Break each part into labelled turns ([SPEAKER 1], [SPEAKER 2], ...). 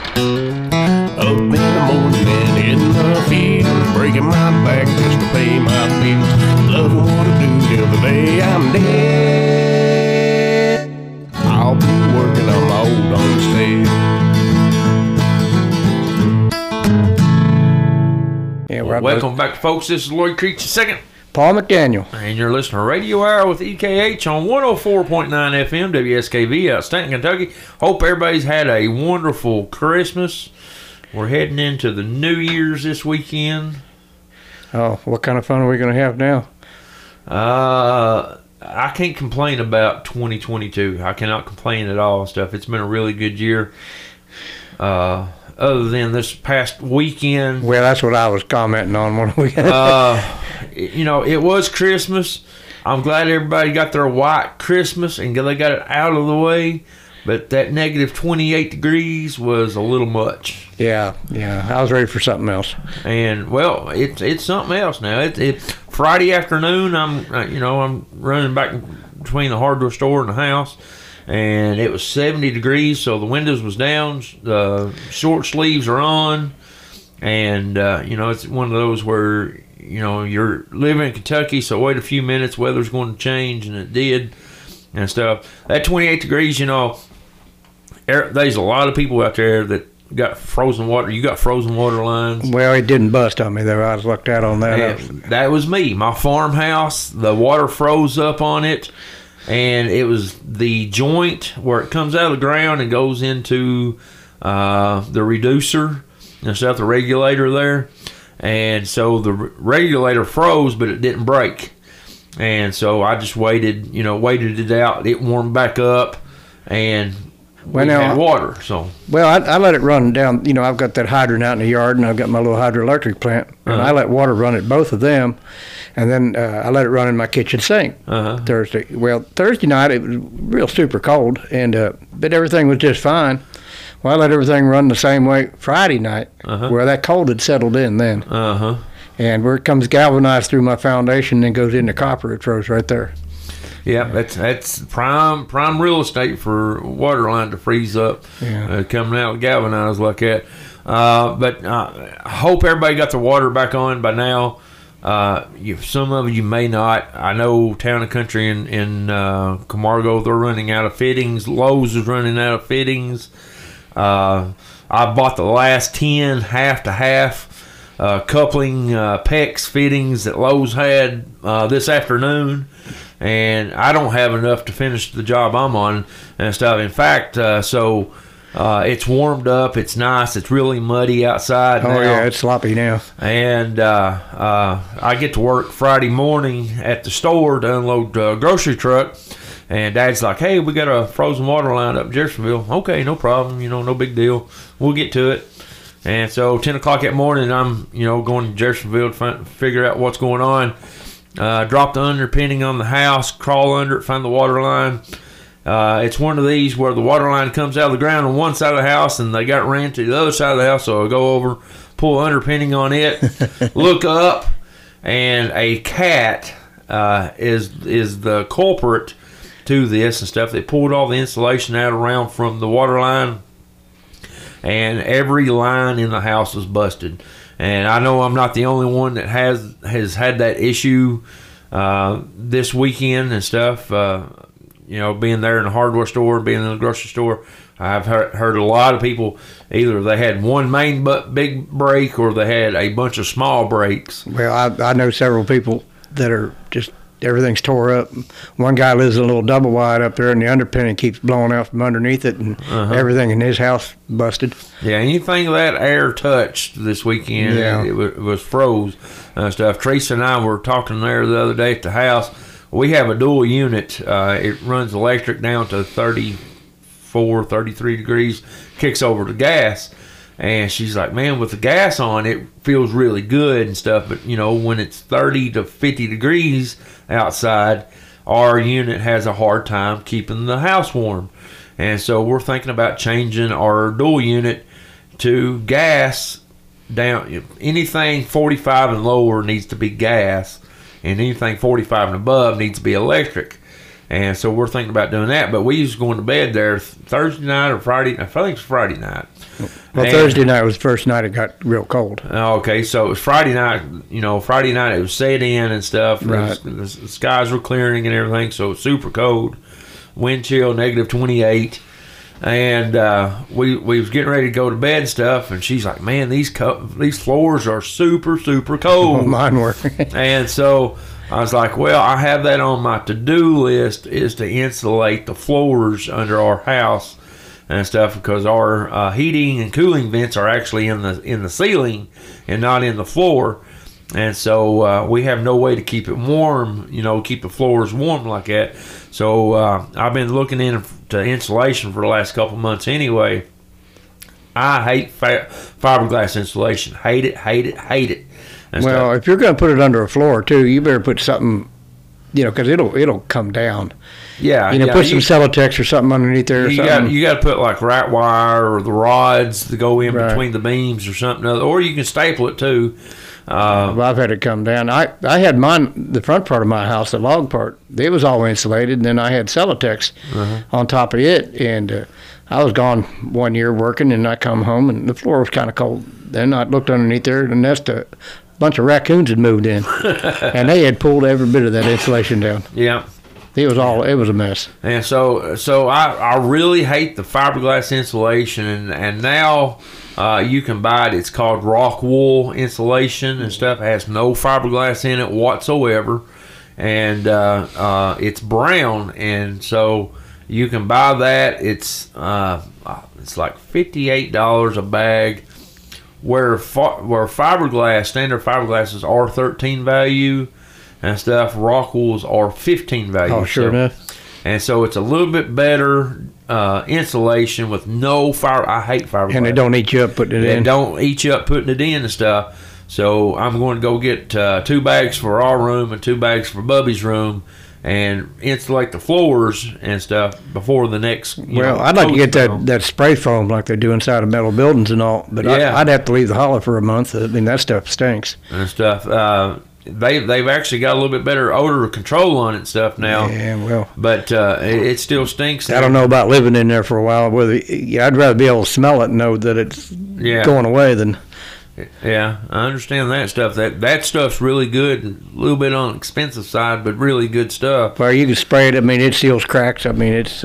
[SPEAKER 1] Up in the morning and in the field, breaking my back just to pay my bills. Loving what I do till the day I'm dead. I'll be working on my old homestead.
[SPEAKER 2] Yeah,
[SPEAKER 3] Welcome back, folks. This is Lloyd Creech II.
[SPEAKER 2] Paul McDaniel.
[SPEAKER 3] And you're listening to Radio Hour with EKH on 104.9 FM, WSKV out of Stanton, Kentucky. Hope everybody's had a wonderful Christmas. We're heading into the New Year's this weekend.
[SPEAKER 2] Oh, what kind of fun are we going to have now?
[SPEAKER 3] I can't complain about 2022. I cannot complain at all and stuff. It's been a really good year. Other than this past weekend.
[SPEAKER 2] Well, that's what I was commenting on when we
[SPEAKER 3] you know, it was Christmas. I'm glad everybody got their white Christmas and they got it out of the way. But that negative 28 degrees was a little much.
[SPEAKER 2] Yeah. I was ready for something else.
[SPEAKER 3] And well, it's something else now. It's Friday afternoon. I'm running back between the hardware store and the house, and it was 70 degrees. So the windows was down. The short sleeves are on, and it's one of those where you're living in Kentucky. So wait a few minutes, weather's going to change, and it did, and stuff. That 28 degrees, there's a lot of people out there that got frozen water. You got frozen water lines.
[SPEAKER 2] Well, it didn't bust on me, though. I was looked out on that.
[SPEAKER 3] That was me. My farmhouse, the water froze up on it, and it was the joint where it comes out of the ground and goes into the reducer and stuff, the regulator there. And so the regulator froze, but it didn't break. And so I just waited it out. It warmed back up, and we had water. So
[SPEAKER 2] I let it run down. I've got that hydrant out in the yard, and I've got my little hydroelectric plant, and I let water run at both of them, and then I let it run in my kitchen sink Thursday. Well, Thursday night it was real super cold, and but everything was just fine. Well, I let everything run the same way Friday night, where that cold had settled in then. And where it comes galvanized through my foundation and goes into copper, it froze right there.
[SPEAKER 3] Yeah, that's prime real estate for water line to freeze up, coming out galvanized like that. But I hope everybody got their water back on by now. Some of you may not. I know Town and Country in Camargo, they're running out of fittings. Lowe's is running out of fittings. I bought the last 10 half-to-half coupling PEX fittings that Lowe's had this afternoon. And I don't have enough to finish the job I'm on and stuff. In fact, it's warmed up. It's nice. It's really muddy outside now.
[SPEAKER 2] Oh, yeah, it's sloppy now.
[SPEAKER 3] And I get to work Friday morning at the store to unload the grocery truck. And Dad's like, hey, we got a frozen water line up in Jeffersonville. Okay, no problem. No big deal. We'll get to it. And so 10 o'clock that morning, I'm, going to Jeffersonville to figure out what's going on. Drop the underpinning on the house, crawl under it, find the water line. It's one of these where the water line comes out of the ground on one side of the house and they got ran to the other side of the house. So I go over, pull the underpinning on it, look up, and a cat is the culprit to this and stuff. They pulled all the insulation out around from the water line, and every line in the house was busted. And I know I'm not the only one that has had that issue this weekend and stuff. Being there in the hardware store, being in the grocery store, I've heard a lot of people, either they had one main big break or they had a bunch of small breaks.
[SPEAKER 2] Well, I know several people that are just, everything's tore up. One guy lives in a little double wide up there, and the underpinning keeps blowing out from underneath it, and everything in his house busted.
[SPEAKER 3] Yeah, anything that air touched this weekend, it was froze and stuff. Teresa and I were talking there the other day at the house. We have a dual unit. It runs electric down to 34, 33 degrees, kicks over to gas. And she's like, man, with the gas on, it feels really good and stuff. But, when it's 30 to 50 degrees outside, our unit has a hard time keeping the house warm. And so we're thinking about changing our dual unit to gas down. Anything 45 and lower needs to be gas, and anything 45 and above needs to be electric. And so we're thinking about doing that. But we was going to bed there Thursday night or Friday. I think it's Friday night.
[SPEAKER 2] Well, Thursday night was the first night it got real cold.
[SPEAKER 3] Okay, so it was Friday night. Friday night it was set in and stuff.
[SPEAKER 2] Right.
[SPEAKER 3] The skies were clearing and everything, so it was super cold. Wind chill, -28. And we was getting ready to go to bed and stuff, and she's like, "Man, these floors are super cold."
[SPEAKER 2] Oh, mine were.
[SPEAKER 3] And so I was like, "Well, I have that on my to-do list, is to insulate the floors under our house and stuff, because our heating and cooling vents are actually in the ceiling and not in the floor." And so we have no way to keep it warm, keep the floors warm like that. So I've been looking into insulation for the last couple months anyway. I hate fiberglass insulation. Hate it. And
[SPEAKER 2] well, if you're going to put it under a floor too, you better put something, because it'll come down.
[SPEAKER 3] Yeah,
[SPEAKER 2] put some Celotex or something underneath there. Or something.
[SPEAKER 3] You got to put like rat wire or the rods to go in
[SPEAKER 2] Right.
[SPEAKER 3] between the beams or something other, or you can staple it too.
[SPEAKER 2] Well, I've had it come down. I had mine, the front part of my house, the log part, it was all insulated, and then I had Celotex on top of it, and I was gone 1 year working, and I come home, and the floor was kind of cold. Then I looked underneath there, and a bunch of raccoons had moved in, and they had pulled every bit of that insulation down.
[SPEAKER 3] Yeah.
[SPEAKER 2] It was a mess.
[SPEAKER 3] And so I really hate the fiberglass insulation, and now you can buy it. It's called rock wool insulation and stuff. It has no fiberglass in it whatsoever, and it's brown, and so you can buy that. It's like $58 a bag. Where fiberglass, standard fiberglass is R13 value and stuff, rock wools are 15 value.
[SPEAKER 2] Oh, sure enough.
[SPEAKER 3] And so it's a little bit better insulation with no fire. I hate fiberglass.
[SPEAKER 2] And they don't eat you up putting it in.
[SPEAKER 3] They don't eat you up putting it in and stuff. So I'm going to go get 2 bags for our room and 2 bags for Bubby's room, and insulate the floors and stuff before the next.
[SPEAKER 2] I'd like to get that spray foam like they do inside of metal buildings and all, but
[SPEAKER 3] Yeah.
[SPEAKER 2] I'd have to leave the holler for a month. I mean, that stuff stinks.
[SPEAKER 3] And stuff. They've actually got a little bit better odor control on it and stuff now.
[SPEAKER 2] Yeah, well,
[SPEAKER 3] But it still stinks.
[SPEAKER 2] I don't know about living in there for a while. I'd rather be able to smell it and know that it's going away than.
[SPEAKER 3] Yeah, I understand that stuff. That stuff's really good. A little bit on the expensive side, but really good stuff.
[SPEAKER 2] Well, you can spray it. I mean, it seals cracks. I mean, it's.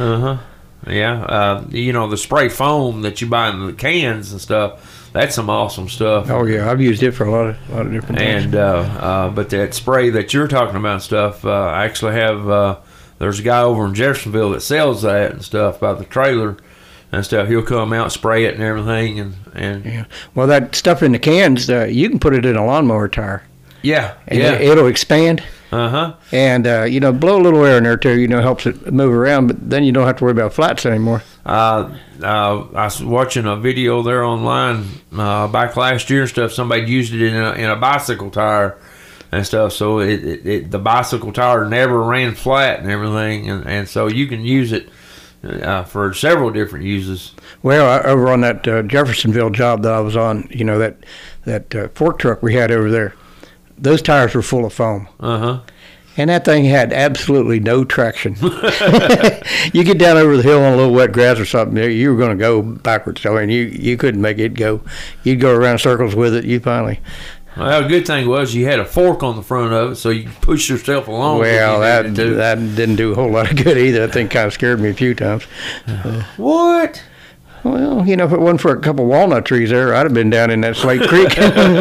[SPEAKER 3] Yeah. The spray foam that you buy in the cans and stuff. That's some awesome stuff.
[SPEAKER 2] Oh yeah, I've used it for a lot of different things.
[SPEAKER 3] And but that spray that you're talking about and stuff, I actually have. There's a guy over in Jeffersonville that sells that and stuff by the trailer and stuff. He'll come out, spray it and everything, and
[SPEAKER 2] yeah. Well, that stuff in the cans, you can put it in a lawnmower tire.
[SPEAKER 3] Yeah,
[SPEAKER 2] and it'll expand. And blow a little air in there too. Helps it move around. But then you don't have to worry about flats anymore.
[SPEAKER 3] I was watching a video there online back last year and stuff. Somebody used it in a bicycle tire and stuff. So the bicycle tire never ran flat and everything, and so you can use it for several different uses.
[SPEAKER 2] Well, over on that Jeffersonville job that I was on, that fork truck we had over there, those tires were full of foam. And that thing had absolutely no traction. You get down over the hill on a little wet grass or something, you were going to go backwards. I mean, you couldn't make it go. You'd go around circles with it. You finally.
[SPEAKER 3] Well, the good thing was you had a fork on the front of it, so you could push yourself along.
[SPEAKER 2] Well, that didn't do a whole lot of good either. That thing kind of scared me a few times.
[SPEAKER 3] What?
[SPEAKER 2] Well, if it wasn't for a couple walnut trees there, I'd have been down in that Slate Creek.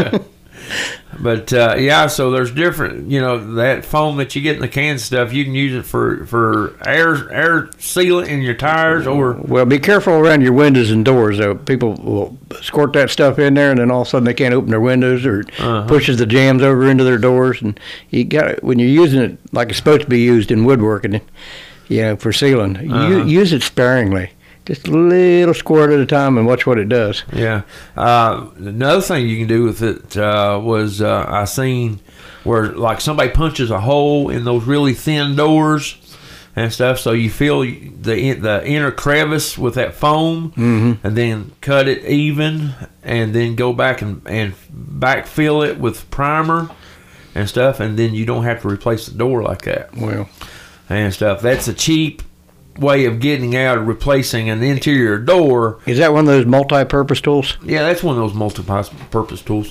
[SPEAKER 3] But so there's different, that foam that you get in the can stuff. You can use it for air sealant in your tires, or
[SPEAKER 2] well, be careful around your windows and doors. Though people will squirt that stuff in there, and then all of a sudden they can't open their windows, or pushes the jams over into their doors. And you got when you're using it like it's supposed to be used in woodworking, for sealing, use it sparingly. Just a little squirt at a time and watch what it does.
[SPEAKER 3] Yeah. Another thing you can do with it was I seen where like somebody punches a hole in those really thin doors and stuff, so you fill the inner crevice with that foam, and then cut it even, and then go back and backfill it with primer and stuff, and then you don't have to replace the door like that.
[SPEAKER 2] Well,
[SPEAKER 3] and stuff. That's a cheap way of getting out of replacing an interior door.
[SPEAKER 2] Is that one of those multi-purpose tools?
[SPEAKER 3] Yeah, that's one of those multi-purpose tools.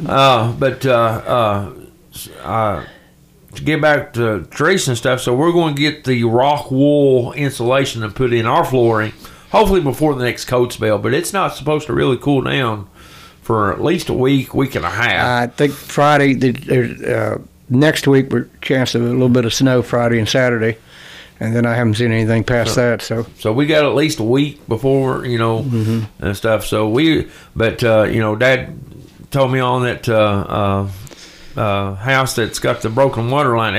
[SPEAKER 3] To get back to Teresa and stuff, so we're going to get the rock wool insulation and put in our flooring, hopefully before the next cold spell, but it's not supposed to really cool down for at least a week and a half.
[SPEAKER 2] I think Friday, next week, we're chance of a little bit of snow Friday and Saturday, and then I haven't seen anything past that. So
[SPEAKER 3] we got at least a week before, and stuff. So Dad told me on that house that's got the broken water line,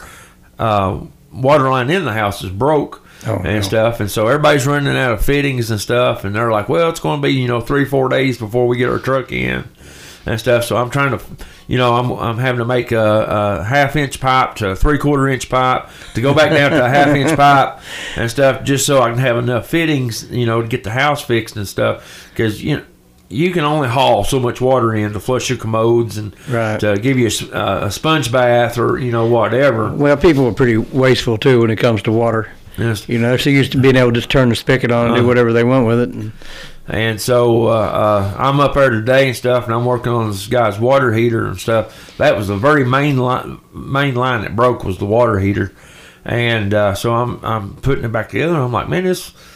[SPEAKER 3] water line in the house is broke stuff, and so everybody's running out of fittings and stuff, and they're like, well, it's going to be 3-4 days before we get our truck in and stuff. So I'm trying to, I'm having to make a 1/2 inch pipe to a 3/4 inch pipe to go back down to a 1/2 inch pipe and stuff, just so I can have enough fittings, to get the house fixed and stuff, because you can only haul so much water in to flush your commodes and to give you a sponge bath or whatever.
[SPEAKER 2] Well, people are pretty wasteful too when it comes to water.
[SPEAKER 3] Yes.
[SPEAKER 2] So used to being able to just turn the spigot on and do whatever they want with it.
[SPEAKER 3] And so I'm up there today and stuff, and I'm working on this guy's water heater and stuff. That was the very main line that broke, was the water heater. And so I'm putting it back together, and I'm like, man,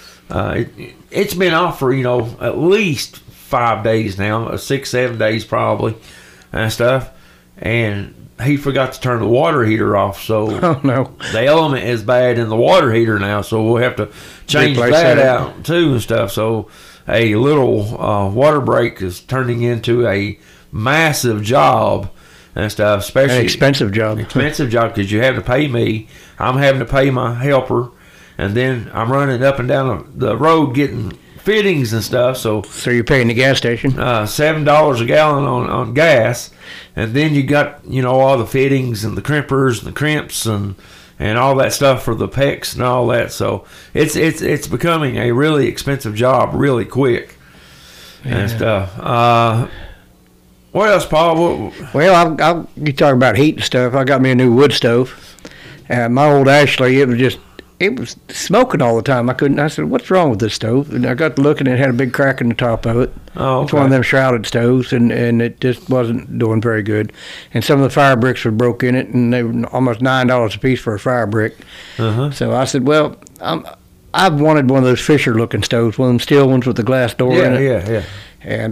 [SPEAKER 3] it's been off for at least 5 days now, 6-7 days probably, and stuff. And he forgot to turn the water heater off, so the element is bad in the water heater now, so we'll have to change that out too and stuff. So a little water break is turning into a massive job and stuff, especially
[SPEAKER 2] an expensive job
[SPEAKER 3] because you have to pay me, I'm having to pay my helper, and then I'm running up and down the road getting fittings and stuff. So
[SPEAKER 2] you're paying the gas station
[SPEAKER 3] $7 a gallon on gas, and then you got all the fittings and the crimpers and the crimps and all that stuff for the PEX and all that. So it's becoming a really expensive job really quick and stuff. What else, Paul?
[SPEAKER 2] Well, you talk about heat and stuff. I got me a new wood stove, and my old Ashley, it was smoking all the time. I said, what's wrong with this stove? And I got to looking, and it had a big crack in the top of it.
[SPEAKER 3] Oh, okay.
[SPEAKER 2] It's one of them shrouded stoves, and it just wasn't doing very good. And some of the fire bricks were broke in it, and they were almost $9 a piece for a fire brick. So I said, well, I've wanted one of those Fisher-looking stoves, one of them steel ones with the glass door in it.
[SPEAKER 3] Yeah.
[SPEAKER 2] And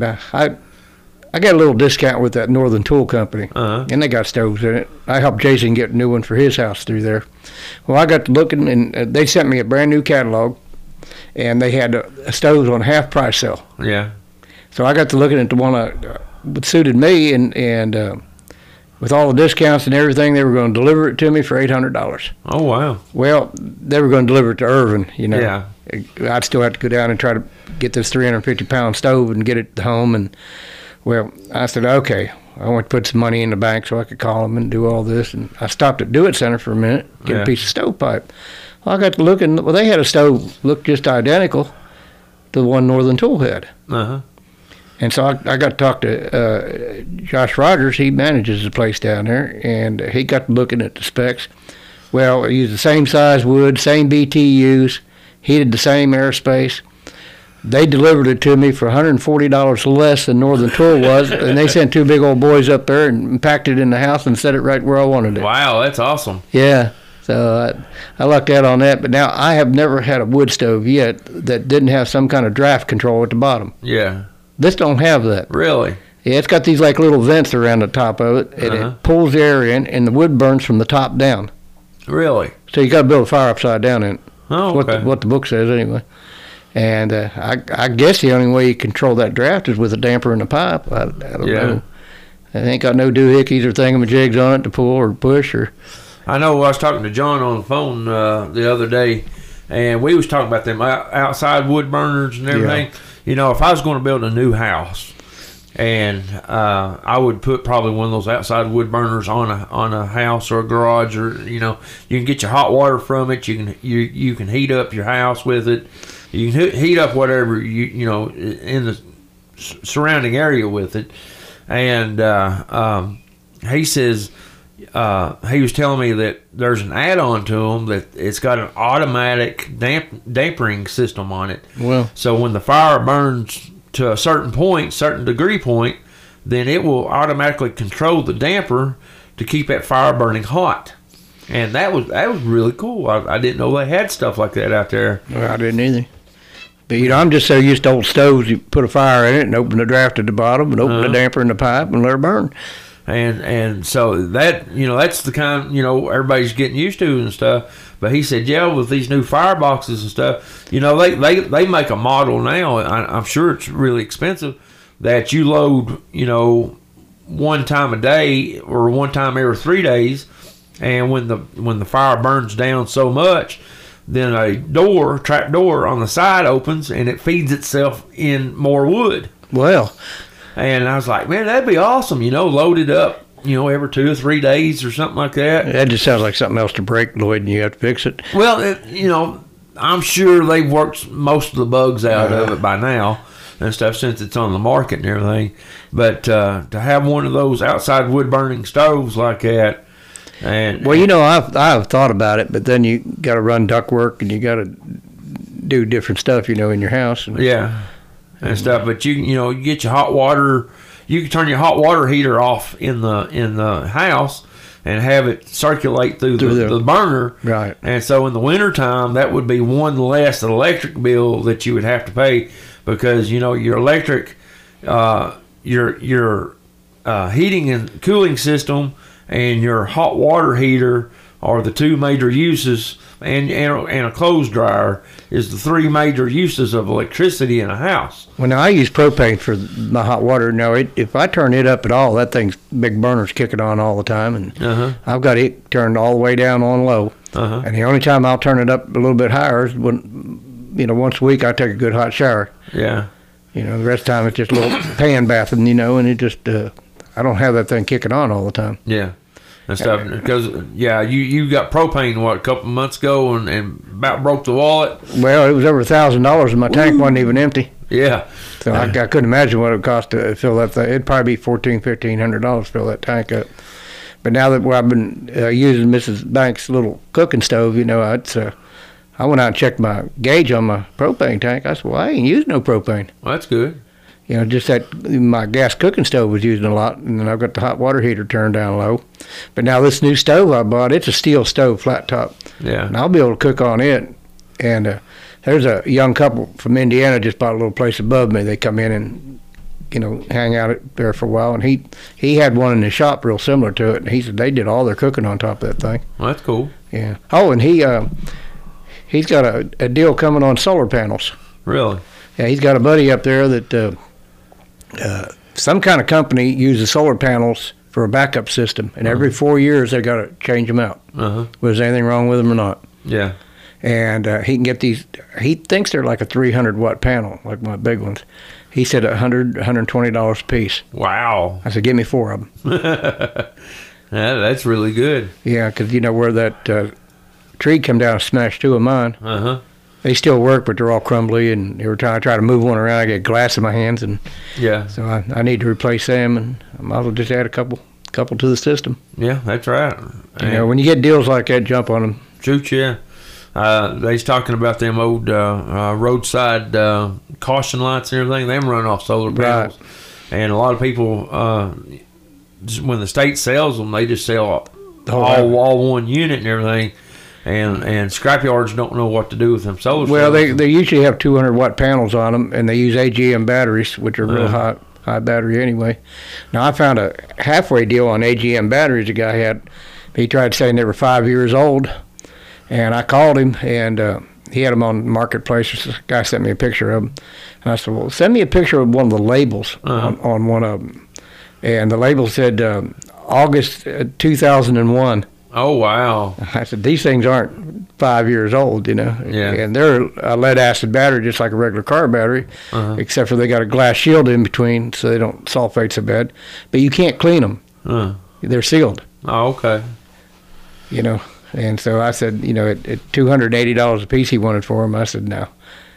[SPEAKER 2] I got a little discount with that Northern Tool Company, and they got stoves in it. I helped Jason get a new one for his house through there. Well, I got to looking, and they sent me a brand new catalog, and they had stoves on half price sale.
[SPEAKER 3] Yeah.
[SPEAKER 2] So I got to looking at the one that suited me, and with all the discounts and everything, they were going to deliver it to me for $800.
[SPEAKER 3] Oh, wow.
[SPEAKER 2] Well, they were going to deliver it to Irvin,
[SPEAKER 3] Yeah.
[SPEAKER 2] I'd still have to go down and try to get this 350-pound stove and get it home, and well, I said, okay, I want to put some money in the bank so I could call them and do all this. And I stopped at Do It Center for a minute, get a piece of stovepipe. Well, I got to looking. Well, they had a stove looked just identical to the one Northern Tool had. And so I got to talk to Josh Rogers. He manages the place down there, and he got to looking at the specs. Well, he used the same size wood, same BTUs, heated the same airspace. They delivered it to me for $140 less than Northern Tool was, and they sent two big old boys up there and packed it in the house and set it right where I wanted it.
[SPEAKER 3] Wow, that's awesome.
[SPEAKER 2] Yeah, so I lucked out on that. But now I have never had a wood stove yet that didn't have some kind of draft control at the bottom.
[SPEAKER 3] Yeah.
[SPEAKER 2] This don't have that.
[SPEAKER 3] Really?
[SPEAKER 2] Yeah, it's got these like little vents around the top of it, and it pulls the air in, and the wood burns from the top down.
[SPEAKER 3] Really?
[SPEAKER 2] So you got to build a fire upside down in it.
[SPEAKER 3] Oh, okay.
[SPEAKER 2] What the book says anyway. And I guess the only way you control that draft is with a damper in the pipe. I don't know. I ain't got no doohickeys or thingamajigs on it to pull or push.
[SPEAKER 3] I know I was talking to John on the phone the other day, and we was talking about them outside wood burners and everything. Yeah. If I was going to build a new house, and I would put probably one of those outside wood burners on a house or a garage, or you can get your hot water from it. You can heat up your house with it. You can heat up whatever in the surrounding area with it, and he says he was telling me that there's an add-on to them that it's got an automatic dampering system on it.
[SPEAKER 2] Well,
[SPEAKER 3] so when the fire burns to a certain degree point, then it will automatically control the damper to keep that fire burning hot. And that was really cool. I didn't know they had stuff like that out there.
[SPEAKER 2] Well, I didn't either. But, I'm just so used to old stoves. You put a fire in it and open the draft at the bottom and open the damper in the pipe and let it burn.
[SPEAKER 3] And so that, that's the kind, everybody's getting used to and stuff. But he said, yeah, with these new fireboxes and stuff, they make a model now. I'm sure it's really expensive that you load, one time a day or one time every 3 days. And when the fire burns down so much, then a trap door on the side opens and it feeds itself in more wood.
[SPEAKER 2] Well,
[SPEAKER 3] and I was like, man, that'd be awesome, load it up, every 2 or 3 days or something like that.
[SPEAKER 2] That just sounds like something else to break, Lloyd, and you have to fix it.
[SPEAKER 3] Well, I'm sure they've worked most of the bugs out of it by now and stuff since it's on the market and everything. But to have one of those outside wood burning stoves like that, and
[SPEAKER 2] well, I've thought about it, but then you got to run ductwork and you got to do different stuff, in your house.
[SPEAKER 3] And stuff. But you get your hot water. You can turn your hot water heater off in the house and have it circulate through the burner.
[SPEAKER 2] Right.
[SPEAKER 3] And so in the wintertime, that would be one less electric bill that you would have to pay because your electric, your heating and cooling system and your hot water heater are the two major uses, and a clothes dryer is the three major uses of electricity in a house.
[SPEAKER 2] Well, now I use propane for my hot water. Now, if I turn it up at all, that thing's big burner's kicking on all the time, and I've got it turned all the way down on low. And the only time I'll turn it up a little bit higher is when, once a week I take a good hot shower.
[SPEAKER 3] Yeah.
[SPEAKER 2] The rest of the time it's just a little pan bathing, and it just I don't have that thing kicking on all the time.
[SPEAKER 3] Yeah. And stuff because you got propane a couple months ago and about broke the wallet.
[SPEAKER 2] Well, it was over $1,000 and my tank wasn't even empty.
[SPEAKER 3] Yeah,
[SPEAKER 2] so I couldn't imagine what it would cost to fill that thing. It'd probably be $1,500 to fill that tank up. But now that I've been using Mrs. Banks' little cooking stove, I went out and checked my gauge on my propane tank. I said, well, I ain't using no propane.
[SPEAKER 3] Well, that's good.
[SPEAKER 2] Just that my gas cooking stove was using a lot, and then I've got the hot water heater turned down low. But now this new stove I bought, it's a steel stove, flat top.
[SPEAKER 3] Yeah.
[SPEAKER 2] And I'll be able to cook on it. And there's a young couple from Indiana just bought a little place above me. They come in and, hang out there for a while. And he had one in his shop real similar to it. And he said they did all their cooking on top of that thing.
[SPEAKER 3] Well, that's cool.
[SPEAKER 2] Yeah. Oh, and he's got a deal coming on solar panels.
[SPEAKER 3] Really?
[SPEAKER 2] Yeah, he's got a buddy up there that some kind of company uses solar panels for a backup system, and every 4 years they got to change them out. Whether there's anything wrong with them or not.
[SPEAKER 3] Yeah.
[SPEAKER 2] And he can get these. He thinks they're like a 300-watt panel, like my big ones. He said $120 a piece.
[SPEAKER 3] Wow.
[SPEAKER 2] I said, give me 4 of them.
[SPEAKER 3] Yeah, that's really good.
[SPEAKER 2] Yeah, because where that tree come down and smashed 2 of mine. They still work, but they're all crumbly, and every time I try to move one around, I get glass in my hands, and so I need to replace them, and I might as well just add a couple to the system.
[SPEAKER 3] Yeah, that's right.
[SPEAKER 2] When you get deals like that, jump on them.
[SPEAKER 3] Shoot, yeah. They's talking about them old roadside caution lights and everything. Them run off solar panels, and a lot of people, when the state sells them, they just sell all one unit and everything. And scrapyards don't know what to do with them solar cells.
[SPEAKER 2] Well, they usually have 200-watt panels on them, and they use AGM batteries, which are real high battery anyway. Now, I found a halfway deal on AGM batteries a guy had. He tried saying they were 5 years old, and I called him, and he had them on Marketplace. This guy sent me a picture of them. And I said, well, send me a picture of one of the labels on one of them. And the label said August 2001.
[SPEAKER 3] Oh, wow.
[SPEAKER 2] I said, these things aren't 5 years old,
[SPEAKER 3] Yeah.
[SPEAKER 2] And they're a lead-acid battery, just like a regular car battery, except for they got a glass shield in between so they don't sulfate so bad. But you can't clean them. They're sealed.
[SPEAKER 3] Oh, okay.
[SPEAKER 2] And so I said, at $280 a piece he wanted for them, I said, no.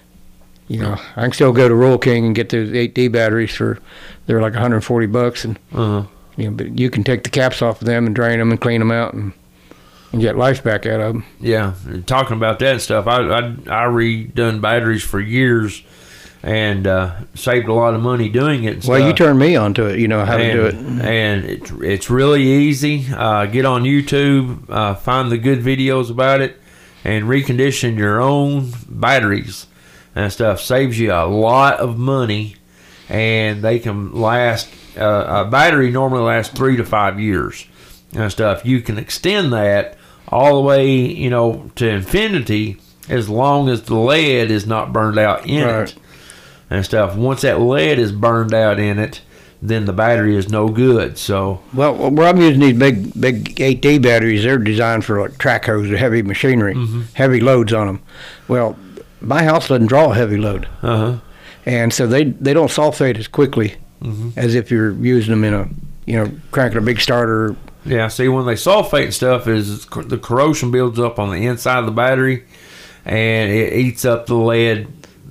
[SPEAKER 2] I can still go to Royal King and get those 8D batteries they're like $140, and But you can take the caps off of them and drain them and clean them out and get life back out of them.
[SPEAKER 3] Yeah, talking about that stuff, I redone batteries for years and saved a lot of money doing it.
[SPEAKER 2] Well, you turned me on to it. You know how to do it.
[SPEAKER 3] And it's really easy. Get on YouTube, find the good videos about it, and recondition your own batteries and stuff. Saves you a lot of money, and they can last. A battery normally lasts 3 to 5 years and stuff. You can extend that all the way, to infinity, as long as the lead is not burned out in it and stuff. Once that lead is burned out in it, then the battery is no good. So,
[SPEAKER 2] well, where I'm using these big 8D batteries, they're designed for like track hose or heavy machinery, heavy loads on them. Well, my house doesn't draw a heavy load, and so they don't sulfate as quickly as if you're using them in a cranking a big starter.
[SPEAKER 3] Yeah, see, when they sulfate and stuff, is the corrosion builds up on the inside of the battery, and it eats up the lead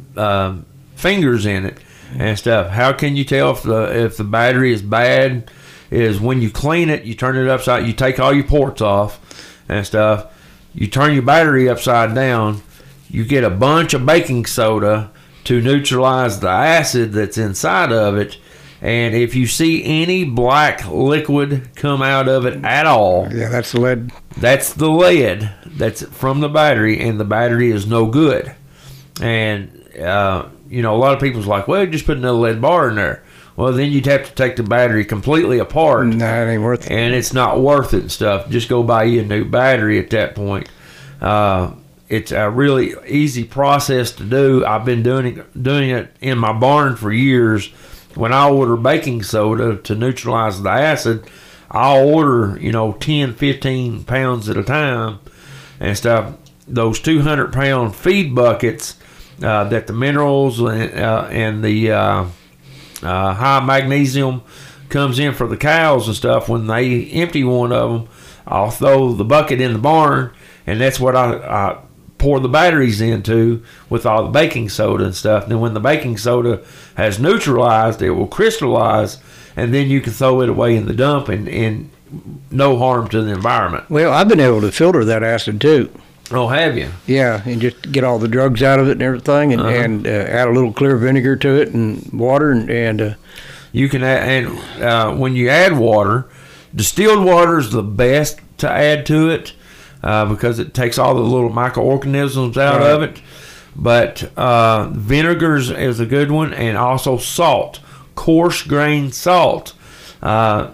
[SPEAKER 3] fingers in it and stuff. How can you tell if the battery is bad? Is when you clean it, you turn it upside, you take all your ports off and stuff. You turn your battery upside down. You get a bunch of baking soda to neutralize the acid that's inside of it. And if you see any black liquid come out of it at all,
[SPEAKER 2] yeah, that's the lead.
[SPEAKER 3] That's the lead that's from the battery, and the battery is no good. And a lot of people's like, well, just put another lead bar in there. Well, then you'd have to take the battery completely apart.
[SPEAKER 2] Nah, it ain't worth it.
[SPEAKER 3] And it's not worth it and stuff. Just go buy you a new battery at that point. It's a really easy process to do. I've been doing it in my barn for years. When I order baking soda to neutralize the acid, I'll order, 10, 15 pounds at a time and stuff. Those 200-pound feed buckets that the minerals and the high magnesium comes in for the cows and stuff, when they empty one of them, I'll throw the bucket in the barn, and that's what I pour the batteries into with all the baking soda and stuff. And then when the baking soda has neutralized, it will crystallize, and then you can throw it away in the dump and no harm to the environment.
[SPEAKER 2] Well, I've been able to filter that acid too.
[SPEAKER 3] Oh, have you?
[SPEAKER 2] Yeah, and just get all the drugs out of it and everything, and add a little clear vinegar to it and water, and
[SPEAKER 3] you can add, and when you add water, distilled water is the best to add to it. Because it takes all the little microorganisms out of it. But vinegars is a good one, and also salt, coarse grain salt. Back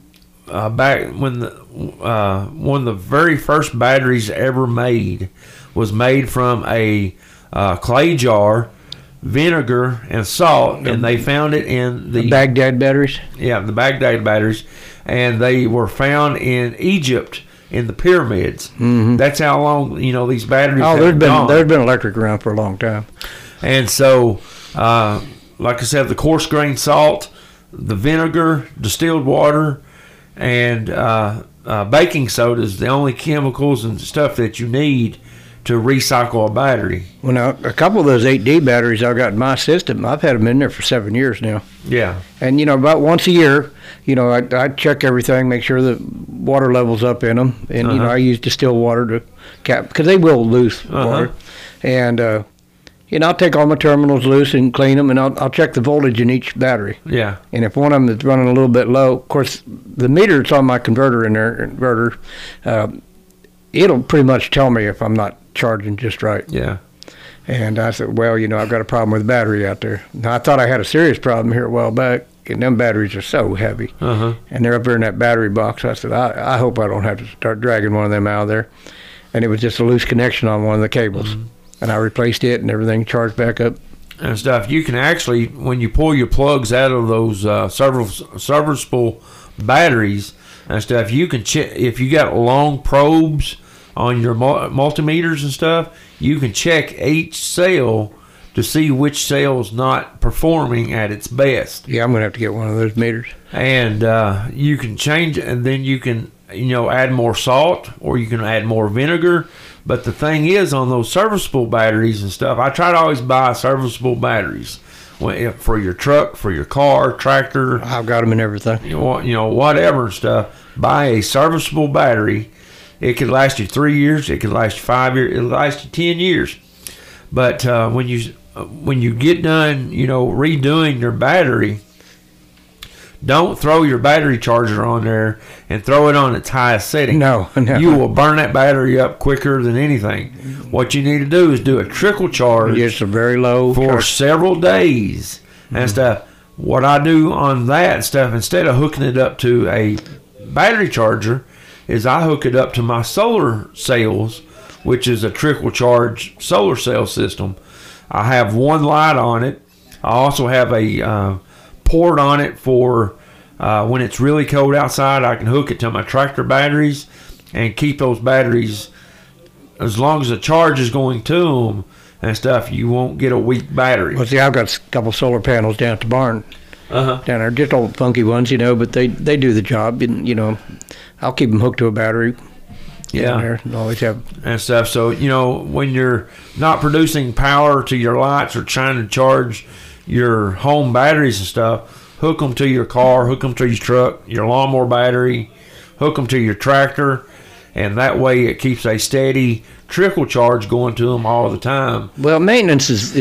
[SPEAKER 3] when one of the very first batteries ever made was made from a clay jar, vinegar, and salt, and they found it in the
[SPEAKER 2] Baghdad batteries.
[SPEAKER 3] Yeah, the Baghdad batteries, and they were found in Egypt. In the pyramids. That's how long these batteries.
[SPEAKER 2] Oh, there's been electric around for a long time.
[SPEAKER 3] And so, like I said, the coarse grain salt, the vinegar, distilled water, and baking soda is the only chemicals and stuff that you need to recycle a battery.
[SPEAKER 2] Well, now, a couple of those 8D batteries I've got in my system, I've had them in there for 7 years now.
[SPEAKER 3] Yeah.
[SPEAKER 2] And, about once a year, I check everything, make sure the water level's up in them. And, I use distilled water to cap, because they will lose water. And, I'll take all my terminals loose and clean them, and I'll check the voltage in each battery.
[SPEAKER 3] Yeah.
[SPEAKER 2] And if one of them is running a little bit low, of course, the meter that's on my converter it'll pretty much tell me if I'm not charging just right.
[SPEAKER 3] Yeah.
[SPEAKER 2] And I said, well, I've got a problem with the battery out there. Now, I thought I had a serious problem here a while back, and them batteries are so heavy. And they're up there in that battery box. I said, I hope I don't have to start dragging one of them out of there. And it was just a loose connection on one of the cables. And I replaced it, and everything charged back up.
[SPEAKER 3] And stuff. You can actually, when you pull your plugs out of those serviceable batteries and stuff, you can check if you got long probes on your multimeters and stuff. You can check each cell to see which cell's not performing at its best.
[SPEAKER 2] Yeah, I'm gonna have to get one of those meters.
[SPEAKER 3] And you can change it, and then you can add more salt, or you can add more vinegar, But the thing is, on those serviceable batteries and stuff, I try to always buy serviceable batteries for your truck, for your car, tractor.
[SPEAKER 2] I've got them and everything.
[SPEAKER 3] You know, whatever and stuff. Buy a serviceable battery. It could last you 3 years. It could last you 5 years. It could last you 10 years. But when you get done, redoing your battery, don't throw your battery charger on there and throw it on its highest setting.
[SPEAKER 2] No.
[SPEAKER 3] You will burn that battery up quicker than anything. What you need to do is do a trickle charge.
[SPEAKER 2] Just a very low
[SPEAKER 3] for
[SPEAKER 2] charge.
[SPEAKER 3] several days and stuff. What I do on that stuff, instead of hooking it up to a battery charger, is I hook it up to my solar cells, which is a trickle charge solar cell system. I have one light on it. I also have a port on it for when it's really cold outside. I can hook it to my tractor batteries and keep those batteries, as long as the charge is going to them and stuff, you won't get a weak battery.
[SPEAKER 2] Well, see, I've got a couple solar panels down at the barn. Down there, just old funky ones, but they do the job. And, I'll keep them hooked to a battery.
[SPEAKER 3] Yeah,
[SPEAKER 2] there, and always have
[SPEAKER 3] and stuff. So when you're not producing power to your lights or trying to charge your home batteries and stuff, hook them to your car, hook them to your truck, your lawnmower battery, hook them to your tractor, and that way it keeps a steady trickle charge going to them all the time.
[SPEAKER 2] Well, maintenance is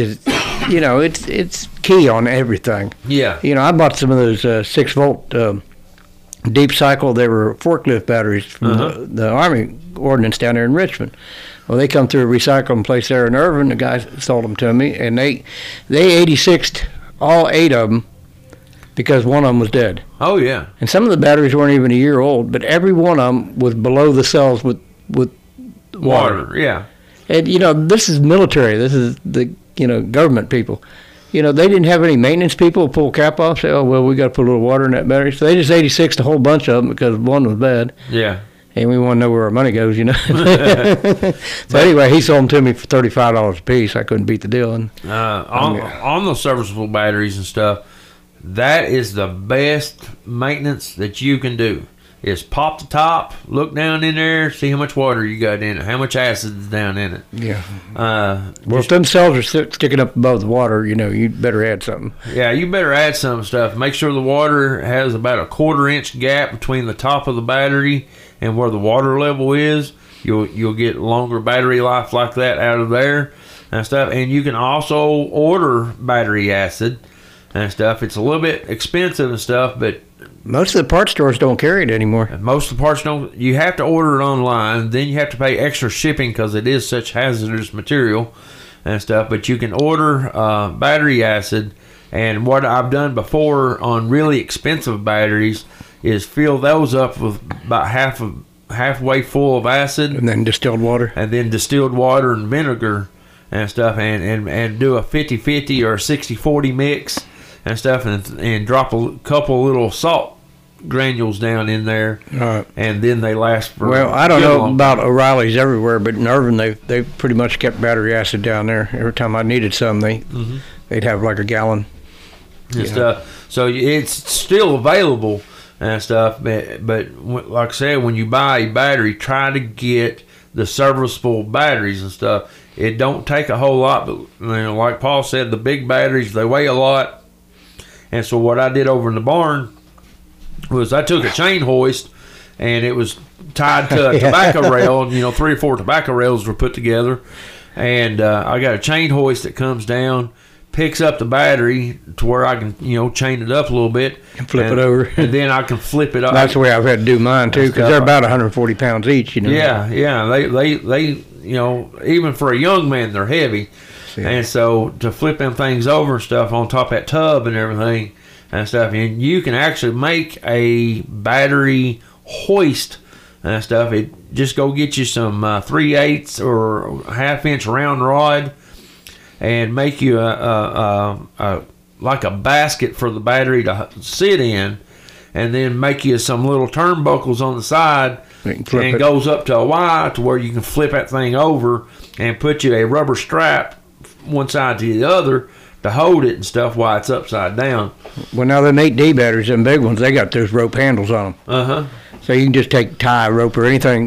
[SPEAKER 2] it's key on everything.
[SPEAKER 3] Yeah.
[SPEAKER 2] I bought some of those 6-volt deep cycle. They were forklift batteries from the Army ordnance down there in Richmond. Well, they come through a recycling place there in Irvin. The guy sold them to me, and they 86'd all 8 of them because one of them was dead.
[SPEAKER 3] Oh, yeah.
[SPEAKER 2] And some of the batteries weren't even a year old, but every one of them was below the cells with water.
[SPEAKER 3] Yeah.
[SPEAKER 2] And, this is military. This is the, government people. They didn't have any maintenance people pull cap off, say, oh, well, we got to put a little water in that battery. So they just 86'd a whole bunch of them because one was bad.
[SPEAKER 3] Yeah.
[SPEAKER 2] And we want to know where our money goes, So anyway, he sold them to me for $35 a piece. I couldn't beat the deal. And
[SPEAKER 3] on the serviceable batteries and stuff, that is the best maintenance that you can do. Is pop the top, look down in there, see how much water you got in it, how much acid is down in it.
[SPEAKER 2] Yeah. Well, if them cells are sticking up above the water, you better add something.
[SPEAKER 3] Yeah, you better add some stuff. Make sure the water has about a 1/4 inch gap between the top of the battery and where the water level is. You'll get longer battery life like that out of there and stuff. And you can also order battery acid and stuff. It's a little bit expensive and stuff, but
[SPEAKER 2] most of the parts stores don't carry it anymore.
[SPEAKER 3] Most of the parts don't. You have to order it online. Then you have to pay extra shipping because it is such hazardous material and stuff. But you can order battery acid. And what I've done before on really expensive batteries is fill those up with about halfway full of acid.
[SPEAKER 2] And then distilled water.
[SPEAKER 3] And then distilled water and vinegar and stuff. And do a 50-50 or a 60-40 mix and stuff. And drop a couple little salt granules down in there, and then they last for.
[SPEAKER 2] Well, I don't know about O'Reilly's everywhere, but in Irvin they pretty much kept battery acid down there. Every time I needed some, they'd have like a gallon
[SPEAKER 3] and stuff. So it's still available and stuff. But like I said, when you buy a battery, try to get the serviceable batteries and stuff. It don't take a whole lot, but like Paul said, the big batteries, they weigh a lot. And so what I did over in the barn was I took a chain hoist and it was tied to a tobacco rail. 3 or 4 tobacco rails were put together, and I got a chain hoist that comes down, picks up the battery to where I can chain it up a little bit
[SPEAKER 2] and flip it over,
[SPEAKER 3] and then I can flip it up.
[SPEAKER 2] That's the way I've had to do mine too, because they're about 140 pounds each.
[SPEAKER 3] Yeah. They even for a young man, they're heavy. And so to flip them things over and stuff on top of that tub and everything and stuff, and you can actually make a battery hoist and stuff. It just go get you some 3/8 or 1/2 inch round rod and make you a like a basket for the battery to sit in, and then make you some little turnbuckles on the side, and it goes up to a Y to where you can flip that thing over and put you a rubber strap one side to the other to hold it and stuff while it's upside down.
[SPEAKER 2] Well, now them 8D batteries, them big ones, they got those rope handles on them. So you can just take tie, rope, or anything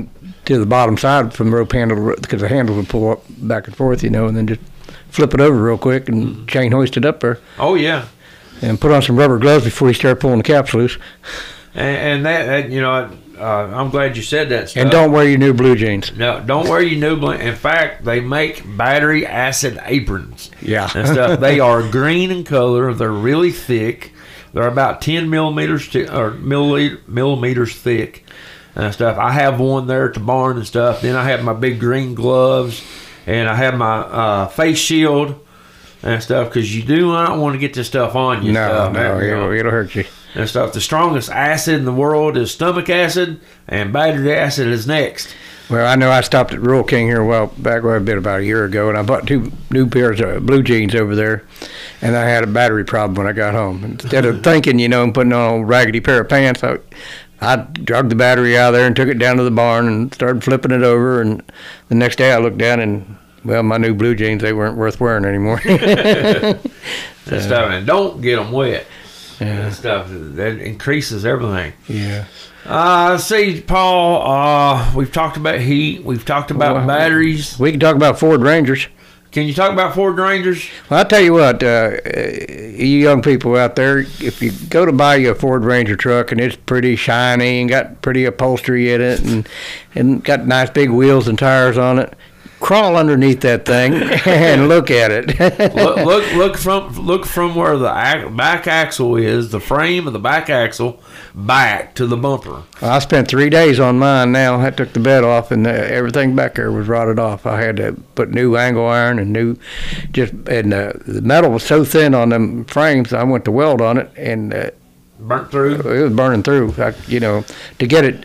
[SPEAKER 2] to the bottom side from the rope handle because the handle would pull up back and forth, and then just flip it over real quick and chain hoist it up there.
[SPEAKER 3] Oh, yeah.
[SPEAKER 2] And put on some rubber gloves before you start pulling the caps loose.
[SPEAKER 3] And that I'm glad you said that stuff.
[SPEAKER 2] And don't wear your new blue jeans.
[SPEAKER 3] No, don't wear your new blue. In fact, they make battery acid aprons.
[SPEAKER 2] Yeah.
[SPEAKER 3] And stuff. They are green in color. They're really thick. They're about 10 millimeters millimeters thick and stuff. I have one there at the barn and stuff. Then I have my big green gloves, and I have my face shield and stuff, because you do not want to get this stuff on you.
[SPEAKER 2] No, it'll hurt you.
[SPEAKER 3] And stuff. The strongest acid in the world is stomach acid, and battery acid is next.
[SPEAKER 2] Well, I know I stopped at Rural King here about a year ago, and I bought 2 new pairs of blue jeans over there, and I had a battery problem when I got home. Instead of thinking, and putting on a raggedy pair of pants, I drug the battery out of there and took it down to the barn and started flipping it over, and the next day I looked down and, well, my new blue jeans, they weren't worth wearing anymore.
[SPEAKER 3] Stuff, and don't get them wet.
[SPEAKER 2] Yeah.
[SPEAKER 3] Stuff that increases everything.
[SPEAKER 2] Yeah.
[SPEAKER 3] See, Paul, we've talked about heat. We've talked about batteries.
[SPEAKER 2] We can talk about Ford Rangers.
[SPEAKER 3] Can you talk about Ford Rangers?
[SPEAKER 2] Well, I'll tell you what, you young people out there, if you go to buy you a Ford Ranger truck and it's pretty shiny and got pretty upholstery in it and got nice big wheels and tires on it, crawl underneath that thing and look at it.
[SPEAKER 3] look from where the back axle is, the frame of the back axle, back to the bumper.
[SPEAKER 2] Well, I spent 3 days on mine now. I took the bed off, and everything back there was rotted off. I had to put new angle iron and the metal was so thin on them frames, I went to weld on it, and
[SPEAKER 3] burnt through.
[SPEAKER 2] It was burning through. To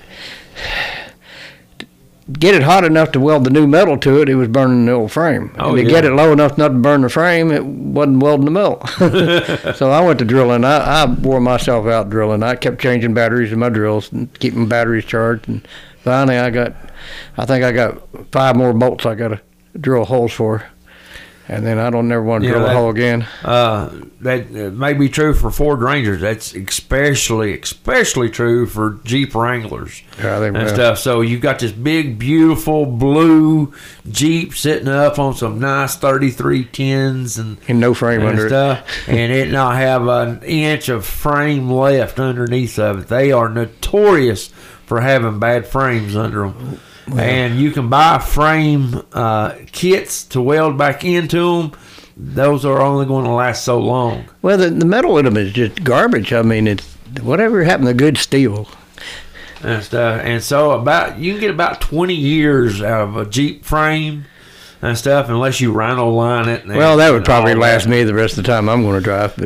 [SPEAKER 2] get it hot enough to weld the new metal to it, it was burning the old frame. And to get it low enough not to burn the frame, it wasn't welding the metal. So I went to drilling. I wore myself out drilling. I kept changing batteries in my drills and keeping batteries charged. And finally, I think I got 5 more bolts I got to drill holes for. And then I don't never want to drill a hole again.
[SPEAKER 3] That may be true for Ford Rangers. That's especially true for Jeep Wranglers and stuff. So you've got this big, beautiful blue Jeep sitting up on some nice 3310s and
[SPEAKER 2] no frame under
[SPEAKER 3] stuff, and it not have an inch of frame left underneath of it. They are notorious for having bad frames under them. Well, and you can buy frame kits to weld back into them. Those are only going to last so long.
[SPEAKER 2] Well, the metal in them is just garbage. I mean, it's whatever happened to good steel.
[SPEAKER 3] And stuff. And so you can get about 20 years out of a Jeep frame and stuff, unless you rhino line it.
[SPEAKER 2] Well, that would probably last me the rest of the time I'm going to drive.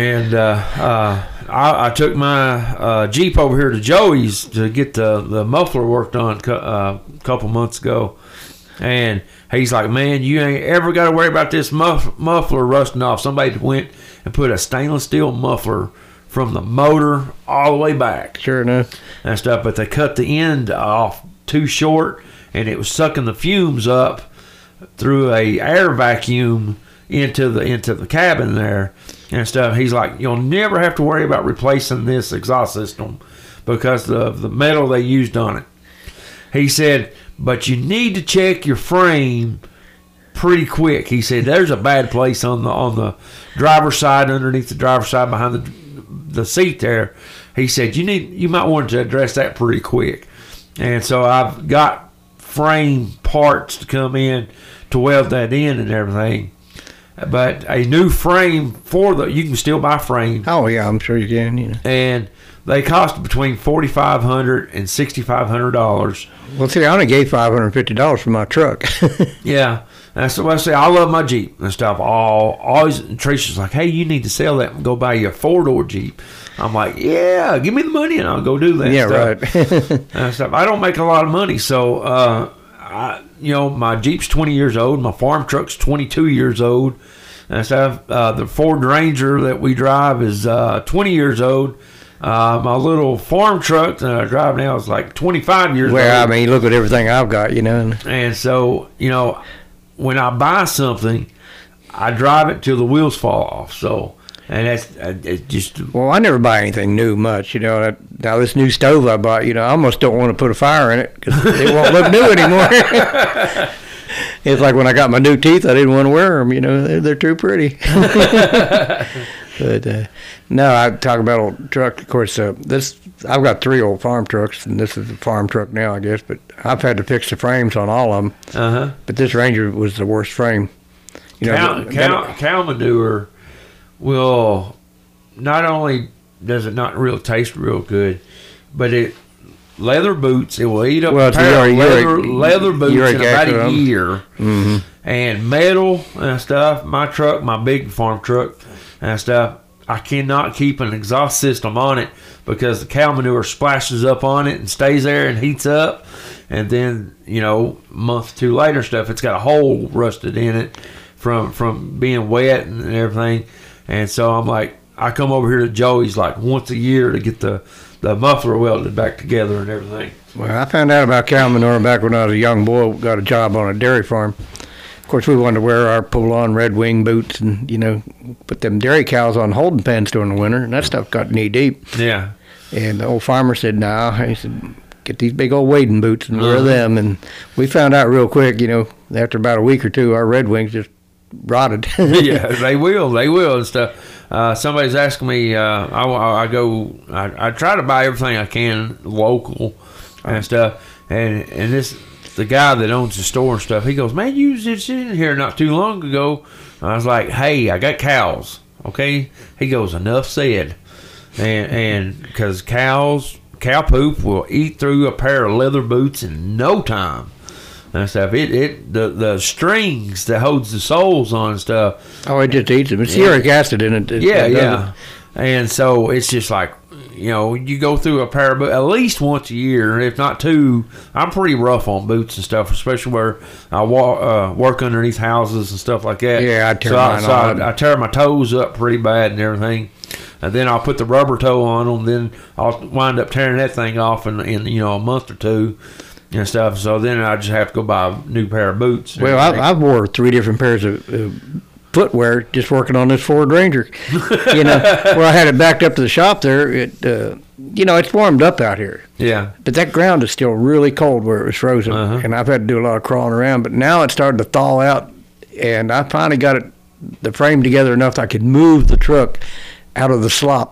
[SPEAKER 3] I took my Jeep over here to Joey's to get the muffler worked on a couple months ago, and he's like, "Man, you ain't ever got to worry about this muffler rusting off." Somebody went and put a stainless steel muffler from the motor all the way back.
[SPEAKER 2] Sure enough.
[SPEAKER 3] And stuff, but they cut the end off too short, and it was sucking the fumes up through a air vacuum into the cabin there and stuff. He's like, "You'll never have to worry about replacing this exhaust system because of the metal they used on it." He said, "But you need to check your frame pretty quick." He said, "There's a bad place on the driver's side, underneath the driver's side, behind the seat there." He said, "You might want to address that pretty quick." And so I've got frame parts to come in to weld that in and everything. But a new frame you can still buy frames.
[SPEAKER 2] Oh yeah, I'm sure you can.
[SPEAKER 3] And they cost between $4,500 and $6,500.
[SPEAKER 2] Well, see, I only gave $550 for my truck.
[SPEAKER 3] Yeah, that's what I say. I love my Jeep and stuff. Always, Tricia's like, "Hey, you need to sell that and go buy you a 4-door Jeep." I'm like, "Yeah, give me the money and I'll go do that."
[SPEAKER 2] Yeah,
[SPEAKER 3] stuff. Right. And stuff. I don't make a lot of money, so my Jeep's 20 years old. My farm truck's 22 years old. And stuff. The Ford Ranger that we drive is 20 years old. My little farm truck that I drive now is like 25 years old.
[SPEAKER 2] Well, I mean, look at everything I've got,
[SPEAKER 3] And so, when I buy something, I drive it till the wheels fall off. So And that's it's just.
[SPEAKER 2] Well, I never buy anything new much, Now this new stove I bought, I almost don't want to put a fire in it because it won't look new anymore. It's like when I got my new teeth, I didn't want to wear them. They're too pretty. But no, I talk about old truck. Of course, I've got 3 old farm trucks, and this is a farm truck now, I guess. But I've had to fix the frames on all of them. But this Ranger was the worst frame.
[SPEAKER 3] Cow manure will not only does it not real taste real good, but leather boots. It will eat up a pair of leather boots in about a year. Mm-hmm. And metal and stuff. My big farm truck and stuff. I cannot keep an exhaust system on it because the cow manure splashes up on it and stays there and heats up. And then, a month or 2 later, it's got a hole rusted in it from being wet and everything. And so I'm like, I come over here to Joey's like once a year to get the muffler welded back together and everything.
[SPEAKER 2] Well, I found out about cow manure back when I was a young boy. Got a job on a dairy farm. Of course, we wanted to wear our pull-on Red Wing boots and, put them dairy cows on holding pens during the winter, and that stuff got knee-deep.
[SPEAKER 3] Yeah.
[SPEAKER 2] And the old farmer said, no. He said, get these big old wading boots and wear them. And we found out real quick, after about a week or 2, our Red Wings just rotted.
[SPEAKER 3] Yeah, they will and stuff. Somebody's asking me, I try to buy everything I can local and stuff. And the guy that owns the store and stuff, he goes, man, you was just in here not too long ago. I was like, hey, I got cows, okay? He goes, enough said. And because cow poop will eat through a pair of leather boots in no time and stuff. The strings that holds the soles on and stuff.
[SPEAKER 2] Oh, it just eats them. It's uric acid in it.
[SPEAKER 3] Yeah. And so it's just like, you go through a pair of boots at least once a year, if not 2. I'm pretty rough on boots and stuff, especially where I work underneath houses and stuff like that.
[SPEAKER 2] Yeah, I
[SPEAKER 3] tear my toes up pretty bad and everything. And then I'll put the rubber toe on them. Then I'll wind up tearing that thing off in a month or 2 and stuff. So then I just have to go buy a new pair of boots.
[SPEAKER 2] Well, I've wore 3 different pairs of footwear just working on this Ford Ranger. Where I had it backed up to the shop there, it's warmed up out here.
[SPEAKER 3] Yeah.
[SPEAKER 2] But that ground is still really cold where it was frozen. And I've had to do a lot of crawling around. But now it's starting to thaw out, and I finally got the frame together enough that I could move the truck out of the slop.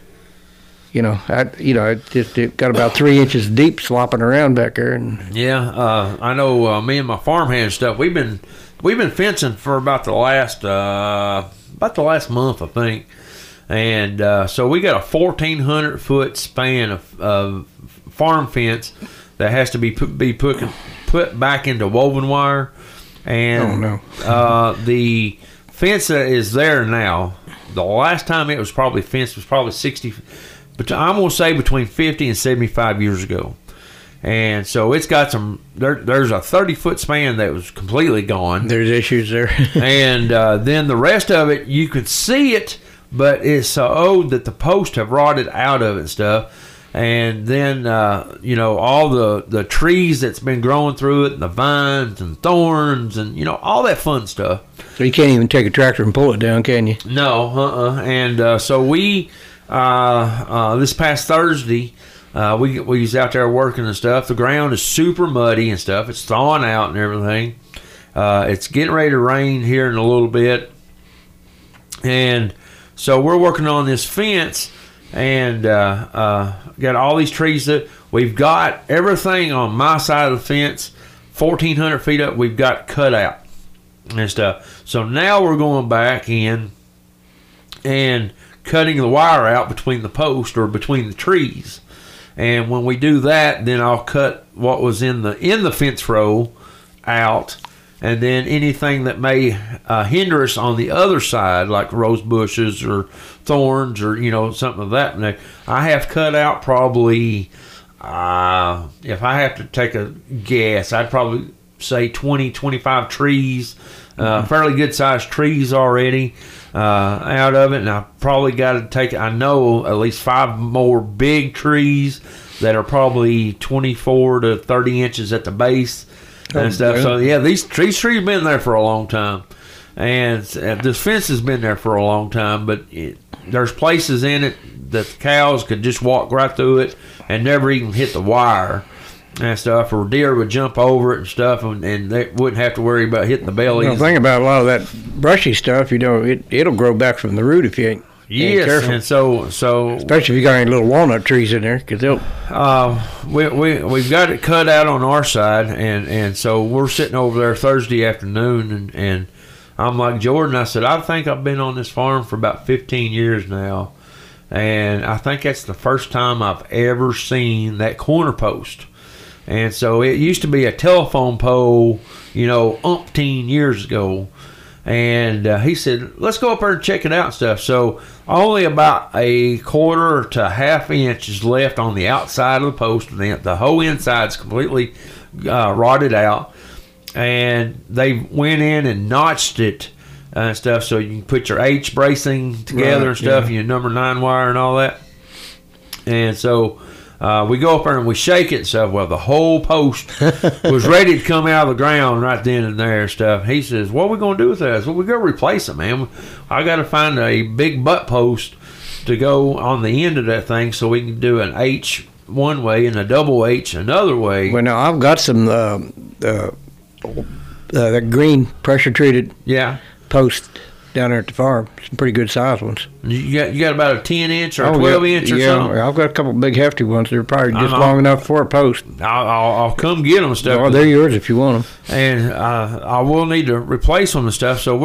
[SPEAKER 2] It got about 3 inches deep slopping around back there. And
[SPEAKER 3] I know me and my farmhand stuff, we've been fencing for about the last month, I think. And so we got a 1,400 foot span of farm fence that has to be put back into woven wire. And the fence that is there now, the last time it was probably fenced was probably 60, but I'm going to say between 50 and 75 years ago. And so it's got there's a 30-foot span that was completely gone.
[SPEAKER 2] There's issues there.
[SPEAKER 3] And then the rest of it, you could see it, but it's so old that the posts have rotted out of it and stuff. And then, all the trees that's been growing through it, and the vines and thorns and, all that fun stuff.
[SPEAKER 2] So you can't even take a tractor and pull it down, can you?
[SPEAKER 3] No, And so we, this past Thursday, we was out there working and stuff. The ground is super muddy and stuff. It's thawing out and everything. It's getting ready to rain here in a little bit. And so we're working on this fence and got all these trees that we've got everything on my side of the fence, 1,400 feet up, we've got cut out and stuff. So now we're going back in and cutting the wire out between the post or between the trees. And when we do that, then I'll cut what was in the fence row out, and then anything that may hinder us on the other side, like rose bushes or thorns or something of that nature, I have cut out probably, if I have to take a guess, I'd probably say 20, 25 trees, fairly good sized trees already out of it, and I probably got to take, I know, at least 5 more big trees that are probably 24 to 30 inches at the base and stuff. So yeah, these trees have been there for a long time, And this fence has been there for a long time, but there's places in it that the cows could just walk right through it and never even hit the wire and stuff, or deer would jump over it and stuff, and they wouldn't have to worry about hitting the belly.
[SPEAKER 2] The thing about a lot of that brushy stuff, it'll grow back from the root if you ain't careful.
[SPEAKER 3] And so
[SPEAKER 2] especially if you got any little walnut trees in there, because they'll.
[SPEAKER 3] We've got it cut out on our side, and so we're sitting over there Thursday afternoon, and I'm like, Jordan, I said, I think I've been on this farm for about 15 years now, and I think that's the first time I've ever seen that corner post. And so it used to be a telephone pole, umpteen years ago. And he said, let's go up there and check it out and stuff. So only about a quarter to a half inch is left on the outside of the post. And the whole inside's completely rotted out. And they went in and notched it and stuff so you can put your H bracing together and stuff, and your number 9 wire and all that. And so we go up there and we shake it and stuff. Well, the whole post was ready to come out of the ground right then and there and stuff. He says, what are we going to do with that? Well, we're going to replace it, man. I got to find a big butt post to go on the end of that thing so we can do an H one way and a double H another way.
[SPEAKER 2] Well, now I've got some the green pressure-treated posts down there at the farm. Some pretty good sized ones.
[SPEAKER 3] You got about a 10-inch or a 12-inch or something?
[SPEAKER 2] Yeah, I've got a couple of big hefty ones. They're probably just long enough for a post.
[SPEAKER 3] I'll come get them and stuff.
[SPEAKER 2] Oh, they're yours if you want them.
[SPEAKER 3] And I will need to replace them and stuff. So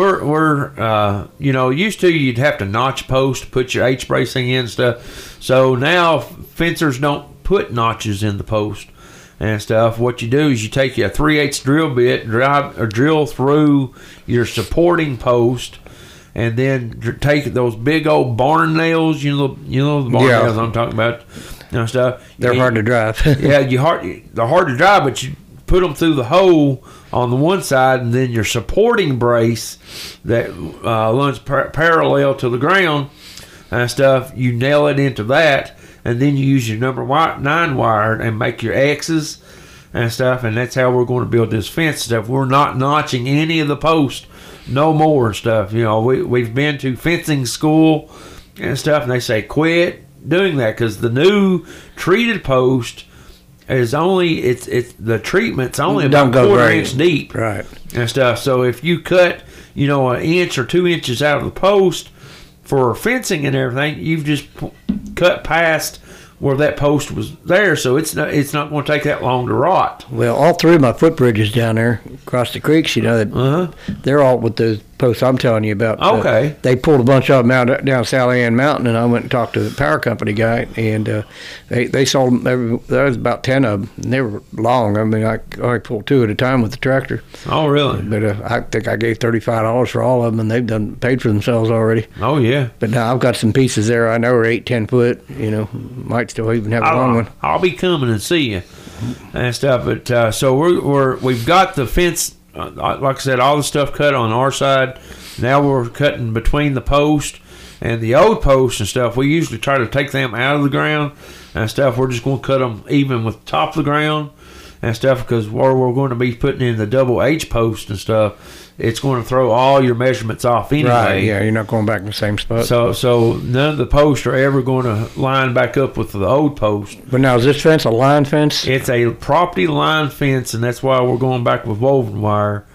[SPEAKER 3] we're used to you'd have to notch post, put your H bracing in and stuff. So now fencers don't put notches in the post and stuff. What you do is you take a 3/8 drill bit, drill through your supporting post, and then take those big old barn nails. You know the barn nails I'm talking about. Stuff.
[SPEAKER 2] They're hard to drive.
[SPEAKER 3] They're hard to drive, but you put them through the hole on the one side, and then your supporting brace that runs parallel to the ground and stuff. You nail it into that, and then you use your number 9 wire and make your X's and stuff. And that's how we're going to build this fence stuff. We're not notching any of the posts no more and stuff. We've been to fencing school and stuff, and they say quit doing that because the new treated post is only the treatment's only about a quarter inch deep,
[SPEAKER 2] right,
[SPEAKER 3] and stuff. So if you cut an inch or 2 inches out of the post for fencing and everything, you've just cut past where that post was there, so it's not going to take that long to rot.
[SPEAKER 2] Well, all 3 of my footbridges down there across the creeks, they're all with the posts I'm telling you about.
[SPEAKER 3] Okay.
[SPEAKER 2] They pulled a bunch of them out down Sally Ann Mountain, and I went and talked to the power company guy, and they sold them. There was about 10 of them, and they were long. I mean, I only pulled 2 at a time with the tractor.
[SPEAKER 3] Oh, really?
[SPEAKER 2] But I think I gave $35 for all of them, and they've paid for themselves already.
[SPEAKER 3] Oh, yeah.
[SPEAKER 2] But now I've got some pieces there I know are 8-10 foot. Might still even have a long one.
[SPEAKER 3] I'll be coming and see you and stuff. But so we've got the fence. Like I said, all the stuff cut on our side. Now we're cutting between the post and the old posts and stuff. We usually try to take them out of the ground and stuff. We're just going to cut them even with the top of the ground and stuff, because where we're going to be putting in the double H post and stuff, it's going to throw all your measurements off anyway.
[SPEAKER 2] Right, yeah, you're not going back in the same spot.
[SPEAKER 3] So none of the posts are ever going to line back up with the old post.
[SPEAKER 2] But now, is this fence a line fence?
[SPEAKER 3] It's a property line fence, and that's why we're going back with woven wire.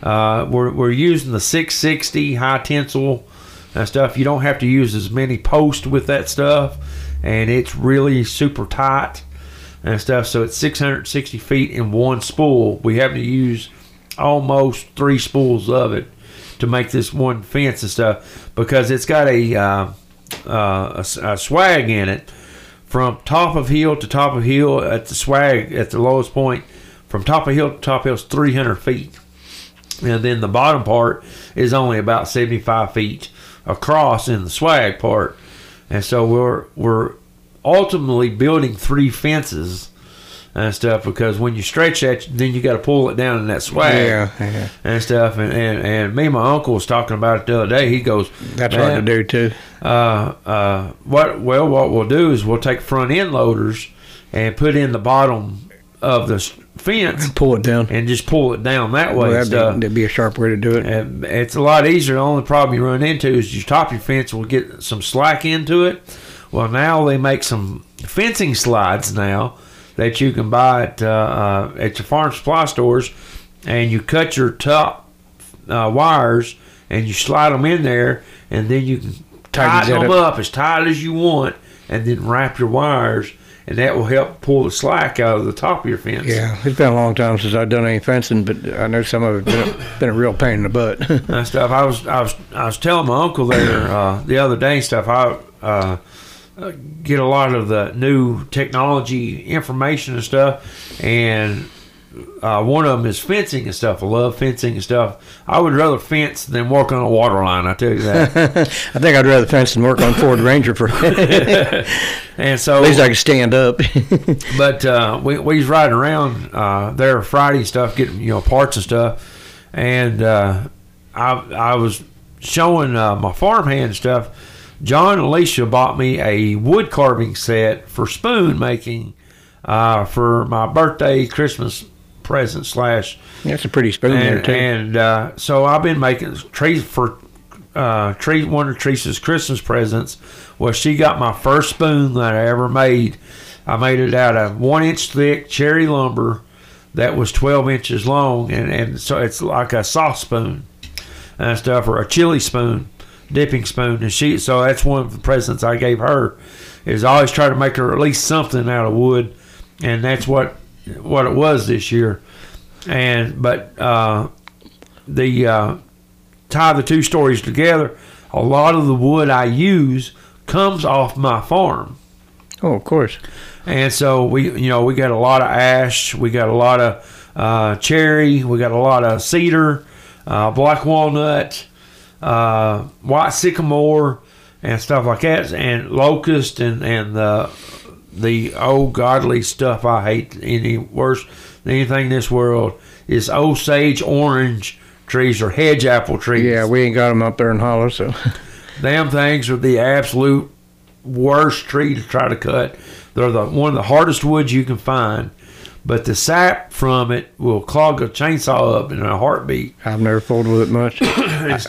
[SPEAKER 3] We're using the 660 high tensile and stuff. You don't have to use as many posts with that stuff, and it's really super tight and stuff. So it's 660 feet in one spool. We have to use almost 3 spools of it to make this one fence and stuff, because it's got a swag in it from top of hill to top of hill. At the swag at the lowest point, from top of hill to top of hill is 300 feet, and then the bottom part is only about 75 feet across in the swag part. And so we're ultimately building 3 fences and stuff, because when you stretch that, then you got to pull it down in that swag and stuff. And me and my uncle was talking about it the other day. He goes,
[SPEAKER 2] "That's hard to do too."
[SPEAKER 3] What we'll do is we'll take front end loaders and put in the bottom of the fence,
[SPEAKER 2] Pull it down.
[SPEAKER 3] and just pull it down that way.
[SPEAKER 2] Well, that'd be a sharp way to do it.
[SPEAKER 3] And it's a lot easier. The only problem you run into is your top of your fence will get some slack into it. Well, now they make some fencing slides now that you can buy at your farm supply stores, and you cut your top wires and you slide them in there, and then you can tighten them up as tight as you want, and then wrap your wires, and that will help pull the slack out of the top of your fence.
[SPEAKER 2] Yeah, it's been a long time since I've done any fencing, but I know some of it's been a real pain in the butt.
[SPEAKER 3] That stuff. I was telling my uncle there the other day and stuff. I get a lot of the new technology information and stuff, and one of them is fencing and stuff. I love fencing and stuff. I would rather fence than work on a water line, I tell you that.
[SPEAKER 2] I think I'd rather fence than work on Ford Ranger for
[SPEAKER 3] And so,
[SPEAKER 2] at least I can stand up.
[SPEAKER 3] But we was riding around there Friday and stuff, getting parts and stuff, and I was showing my farmhand and stuff. John and Alicia bought me a wood carving set for spoon making for my birthday, Christmas present /
[SPEAKER 2] That's a pretty spoon there too.
[SPEAKER 3] And so I've been making trees for one of Teresa's Christmas presents. Well, she got my first spoon that I ever made. I made it out of 1-inch thick cherry lumber that was 12 inches long, and so it's like a soft spoon and stuff, or a chili spoon, dipping spoon. And so that's one of the presents I gave her. Is I always try to make her at least something out of wood, and that's what it was this year. But tie the two stories together. A lot of the wood I use comes off my farm.
[SPEAKER 2] Oh, of course.
[SPEAKER 3] And so we got a lot of ash, we got a lot of cherry, we got a lot of cedar, black walnut, white sycamore, and stuff like that, and locust, and the old godly stuff I hate any worse than anything in this world is Osage orange trees or hedge apple trees.
[SPEAKER 2] Yeah, we ain't got them up there in Hollow, so.
[SPEAKER 3] Damn things are the absolute worst tree to try to cut. They're one of the hardest woods you can find, but the sap from it will clog a chainsaw up in a heartbeat.
[SPEAKER 2] I've never fooled with it much.
[SPEAKER 3] That's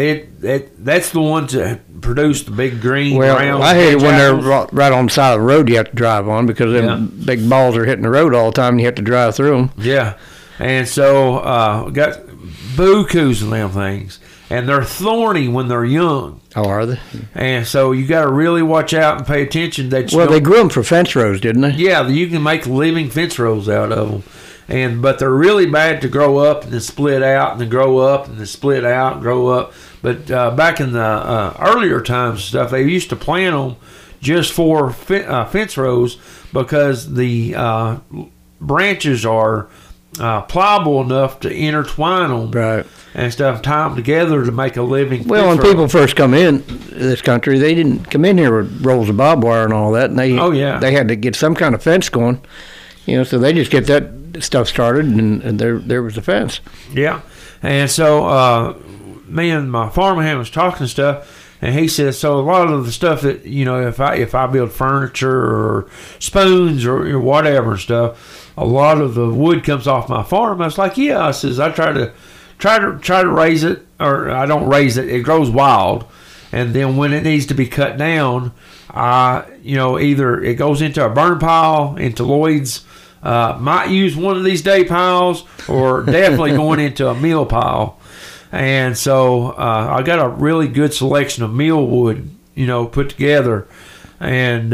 [SPEAKER 3] the ones that produce the big green.
[SPEAKER 2] Well, I hate it when they're right on the side of the road you have to drive on, because them big balls are hitting the road all the time and you have to drive through them.
[SPEAKER 3] Yeah, and so got bukus of them things, and they're thorny when they're young.
[SPEAKER 2] Oh, are they?
[SPEAKER 3] And so you got to really watch out and pay attention.
[SPEAKER 2] Well, they grew them for fence rows, didn't they?
[SPEAKER 3] Yeah, you can make living fence rows out of them. But they're really bad to grow up and then split out and then grow up and then split out and grow up. But back in the earlier times and stuff, they used to plant them just for fence rows, because the branches are pliable enough to intertwine them, right, and stuff, tie them together to make a living.
[SPEAKER 2] Well, when people first come in this country, they didn't come in here with rolls of barbed wire and all that, and they had to get some kind of fence going, so they just get that stuff started, and there was a fence.
[SPEAKER 3] Yeah, and so me and my farmhand was talking and stuff, and he says, so a lot of the stuff that if I build furniture or spoons or whatever and stuff, a lot of the wood comes off my farm. I was like, yeah. I says, I try to raise it, or I don't raise it. It grows wild, and then when it needs to be cut down, either it goes into a burn pile, into Lloyd's. Might use one of these day piles, or definitely going into a meal pile. And so I got a really good selection of meal wood, put together, and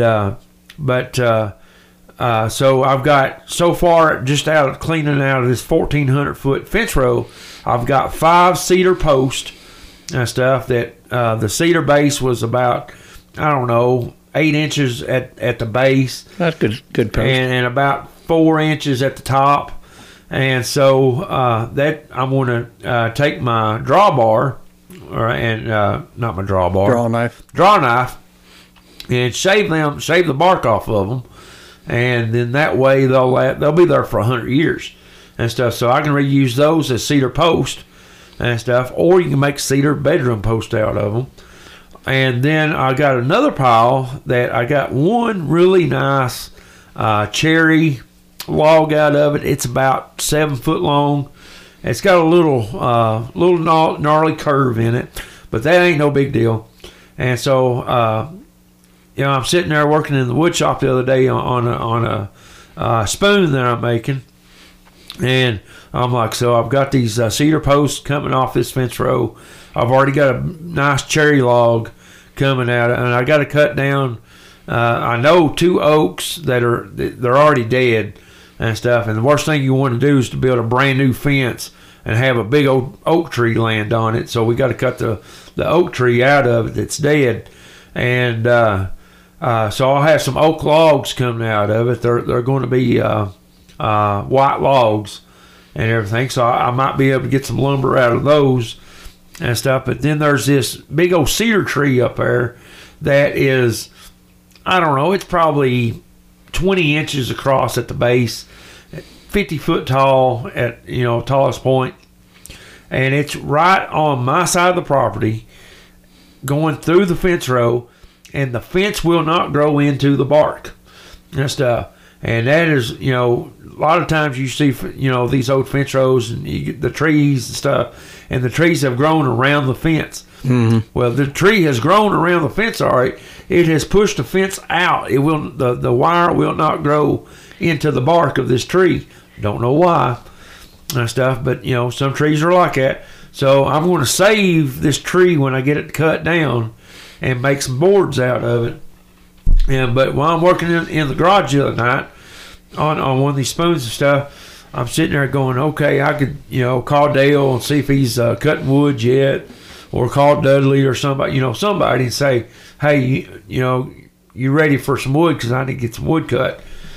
[SPEAKER 3] so I've got, so far, just out of cleaning out of this 1,400-foot fence row, I've got 5 cedar posts and stuff that the cedar base was about, 8 inches at the base.
[SPEAKER 2] That's good post.
[SPEAKER 3] And about 4 inches at the top. And so that I'm going to take my drawbar, not my drawbar. Draw knife, and shave the bark off of them. And then that way they'll be there for 100 years and stuff. So I can reuse those as cedar post and stuff, or you can make cedar bedroom post out of them. And then I got another pile that I got one really nice cherry log out of it. It's about 7 foot long. It's got a little gnarly curve in it, but that ain't no big deal. And so, I'm sitting there working in the wood shop the other day on a spoon that I'm making, and I'm like, so I've got these cedar posts coming off this fence row. I've already got a nice cherry log coming out, and I got to cut down. I know 2 oaks they're already dead and stuff. And the worst thing you want to do is to build a brand new fence and have a big old oak tree land on it. So we got to cut the oak tree out of it that's dead, and so I'll have some oak logs coming out of it. They're going to be white logs and everything. So I might be able to get some lumber out of those and stuff. But then there's this big old cedar tree up there that is, I don't know, it's probably 20 inches across at the base, 50 foot tall at, tallest point. And it's right on my side of the property going through the fence row, and the fence will not grow into the bark and stuff. And that is, a lot of times you see, these old fence rows and you get the trees and stuff, and the trees have grown around the fence. Mm-hmm. Well, the tree has grown around the fence, all right. It has pushed the fence out. It will, the wire will not grow into the bark of this tree. Don't know why and stuff, but some trees are like that. So I'm going to save this tree when I get it cut down and make some boards out of it. But while I'm working in the garage the other night on one of these spoons and stuff, I'm sitting there going, okay, I could call Dale and see if he's cutting wood yet, or call Dudley or somebody and say, hey, you ready for some wood, because I need to get some wood cut.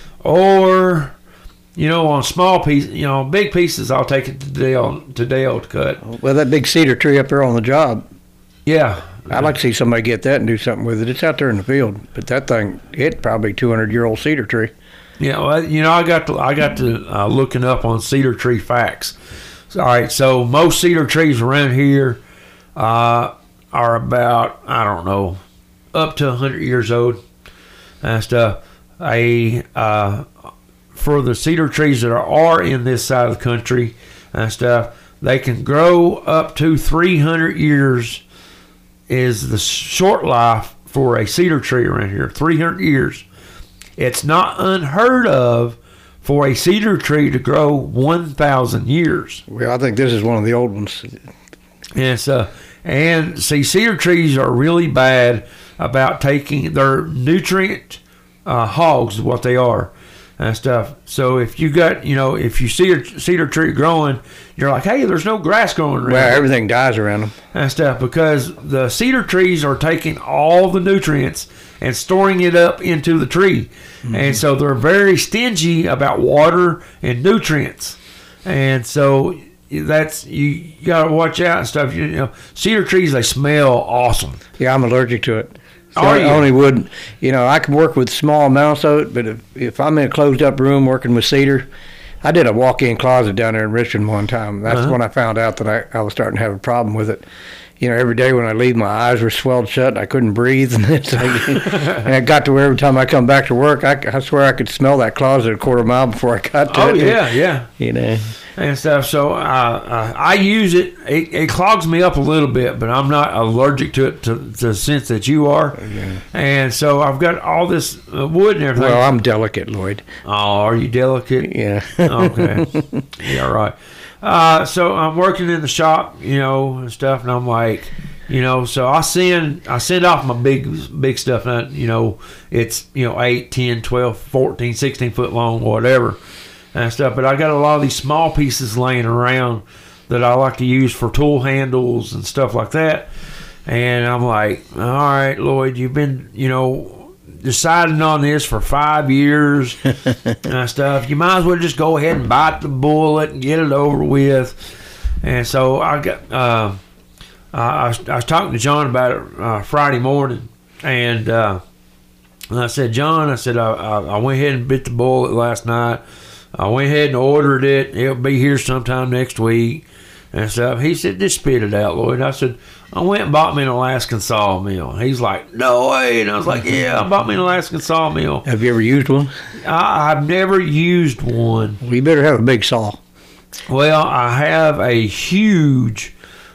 [SPEAKER 3] Or on small pieces, big pieces, I'll take it to Dale to cut.
[SPEAKER 2] Well, that big cedar tree up there on the job,
[SPEAKER 3] yeah,
[SPEAKER 2] I'd like to see somebody get that and do something with it. It's out there in the field, but that thing, it's probably 200-year-old cedar tree.
[SPEAKER 3] Yeah, well, I got to looking up on cedar tree facts. All right, so most cedar trees around here are about, I don't know, up to 100 years old and stuff. For the cedar trees that are in this side of the country and stuff, they can grow up to 300 years is the short life for a cedar tree around here. 300 years. It's not unheard of for a cedar tree to grow 1,000 years.
[SPEAKER 2] Well, I think this is one of the old ones.
[SPEAKER 3] Yes, and see, cedar trees are really bad about taking their nutrient hogs, is what they are and stuff. So if you got, if you see a cedar tree growing, you're like, hey, there's no grass growing around.
[SPEAKER 2] Well, everything dies around them
[SPEAKER 3] and stuff, because the cedar trees are taking all the nutrients and storing it up into the tree. Mm-hmm. And so they're very stingy about water and nutrients. And so that's, you got to watch out and stuff. Cedar trees, they smell awesome.
[SPEAKER 2] Yeah, I'm allergic to it. So
[SPEAKER 3] Oh,
[SPEAKER 2] I
[SPEAKER 3] yeah.
[SPEAKER 2] only would, I can work with small amounts of it, but if I'm in a closed up room working with cedar, I did a walk-in closet down there in Richmond one time. That's when I found out that I was starting to have a problem with it. Every day when I leave, my eyes were swelled shut and I couldn't breathe. And it got to where every time I come back to work, I swear I could smell that closet a quarter mile before I got to it.
[SPEAKER 3] Oh, yeah. And stuff. So I use it. It clogs me up a little bit, but I'm not allergic to it to the sense that you are.
[SPEAKER 2] Yeah.
[SPEAKER 3] And so I've got all this wood and everything.
[SPEAKER 2] Well, I'm delicate, Lloyd.
[SPEAKER 3] Oh, are you delicate?
[SPEAKER 2] Yeah.
[SPEAKER 3] Okay. Yeah, right. So I'm working in the shop, and stuff, and I'm like, so I send off my big stuff, and it's 8, 10, 12, 14, 16 foot long, whatever and stuff. But I got a lot of these small pieces laying around that I like to use for tool handles and stuff like that. And I'm like, all right, Lloyd, you've been deciding on this for 5 years and stuff. You might as well just go ahead and bite the bullet and get it over with. And so I got I was talking to John about it Friday morning, and I said, John, I went ahead and bit the bullet last night. I went ahead and ordered it. It'll be here sometime next week and stuff. He said, just spit it out, Lloyd. I said, I went and bought me an Alaskan sawmill. He's like, no way. And I was like, yeah, I bought me an Alaskan sawmill.
[SPEAKER 2] Have you ever used one?
[SPEAKER 3] I've never used one.
[SPEAKER 2] Well, you better have a big saw.
[SPEAKER 3] Well, I have a huge,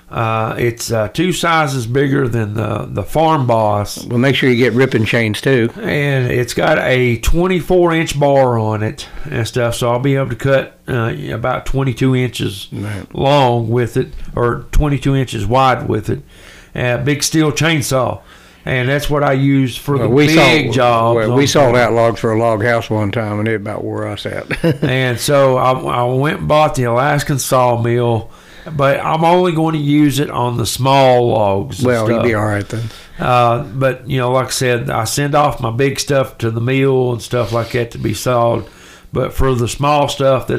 [SPEAKER 3] it's 2 sizes bigger than the Farm Boss.
[SPEAKER 2] Well, make sure you get ripping chains too.
[SPEAKER 3] And it's got a 24-inch bar on it and stuff, so I'll be able to cut about 22 inches long with it, or 22 inches wide with it. Big steel chainsaw. And that's what I use for the big jobs.
[SPEAKER 2] Well, we sawed out logs for a log house one time, and it about wore us out.
[SPEAKER 3] And so I went and bought the Alaskan sawmill, but I'm only going to use it on the small logs.
[SPEAKER 2] Well, you'll be all right then.
[SPEAKER 3] But, like I said, I send off my big stuff to the mill and stuff like that to be sawed. But for the small stuff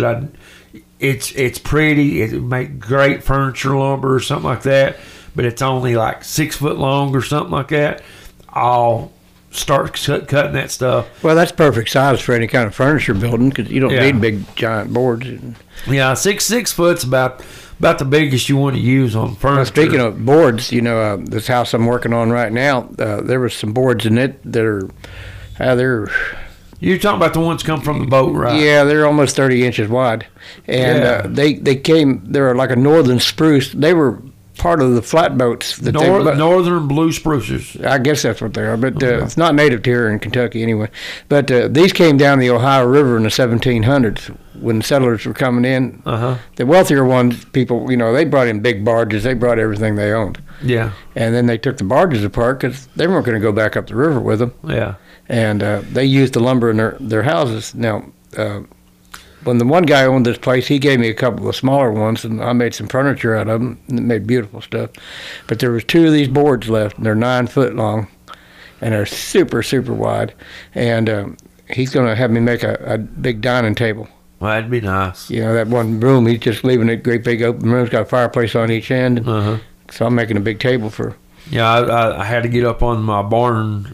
[SPEAKER 3] it's pretty. It make great furniture lumber or something like that. But it's only like 6 foot long or something like that. I'll start cutting that stuff.
[SPEAKER 2] Well, that's perfect size for any kind of furniture building because you don't need big giant boards.
[SPEAKER 3] Yeah, 6 foot's about the biggest you want to use on furniture.
[SPEAKER 2] Well, speaking of boards, this house I'm working on right now, there was some boards in it that are they're.
[SPEAKER 3] You're talking about the ones come from the boat, right?
[SPEAKER 2] Yeah, they're almost 30 inches wide, and they're like a northern spruce. They were part of the flatboats.
[SPEAKER 3] Northern blue spruces.
[SPEAKER 2] I guess that's what they are, but it's not native to here in Kentucky anyway. But these came down the Ohio River in the 1700s when settlers were coming in. The wealthier ones, people, they brought in big barges. They brought everything they owned.
[SPEAKER 3] Yeah.
[SPEAKER 2] And then they took the barges apart because they weren't going to go back up the river with them.
[SPEAKER 3] Yeah.
[SPEAKER 2] And they used the lumber in their houses. Now, when the one guy owned this place, he gave me a couple of smaller ones, and I made some furniture out of them, and it made beautiful stuff. But there was 2 of these boards left, and they're 9 foot long, and they're super, super wide. And he's going to have me make a big dining table.
[SPEAKER 3] Well, that'd be nice.
[SPEAKER 2] That one room, he's just leaving it great big open room. It's got a fireplace on each end. So I'm making a big table for.
[SPEAKER 3] Yeah, I had to get up on my barn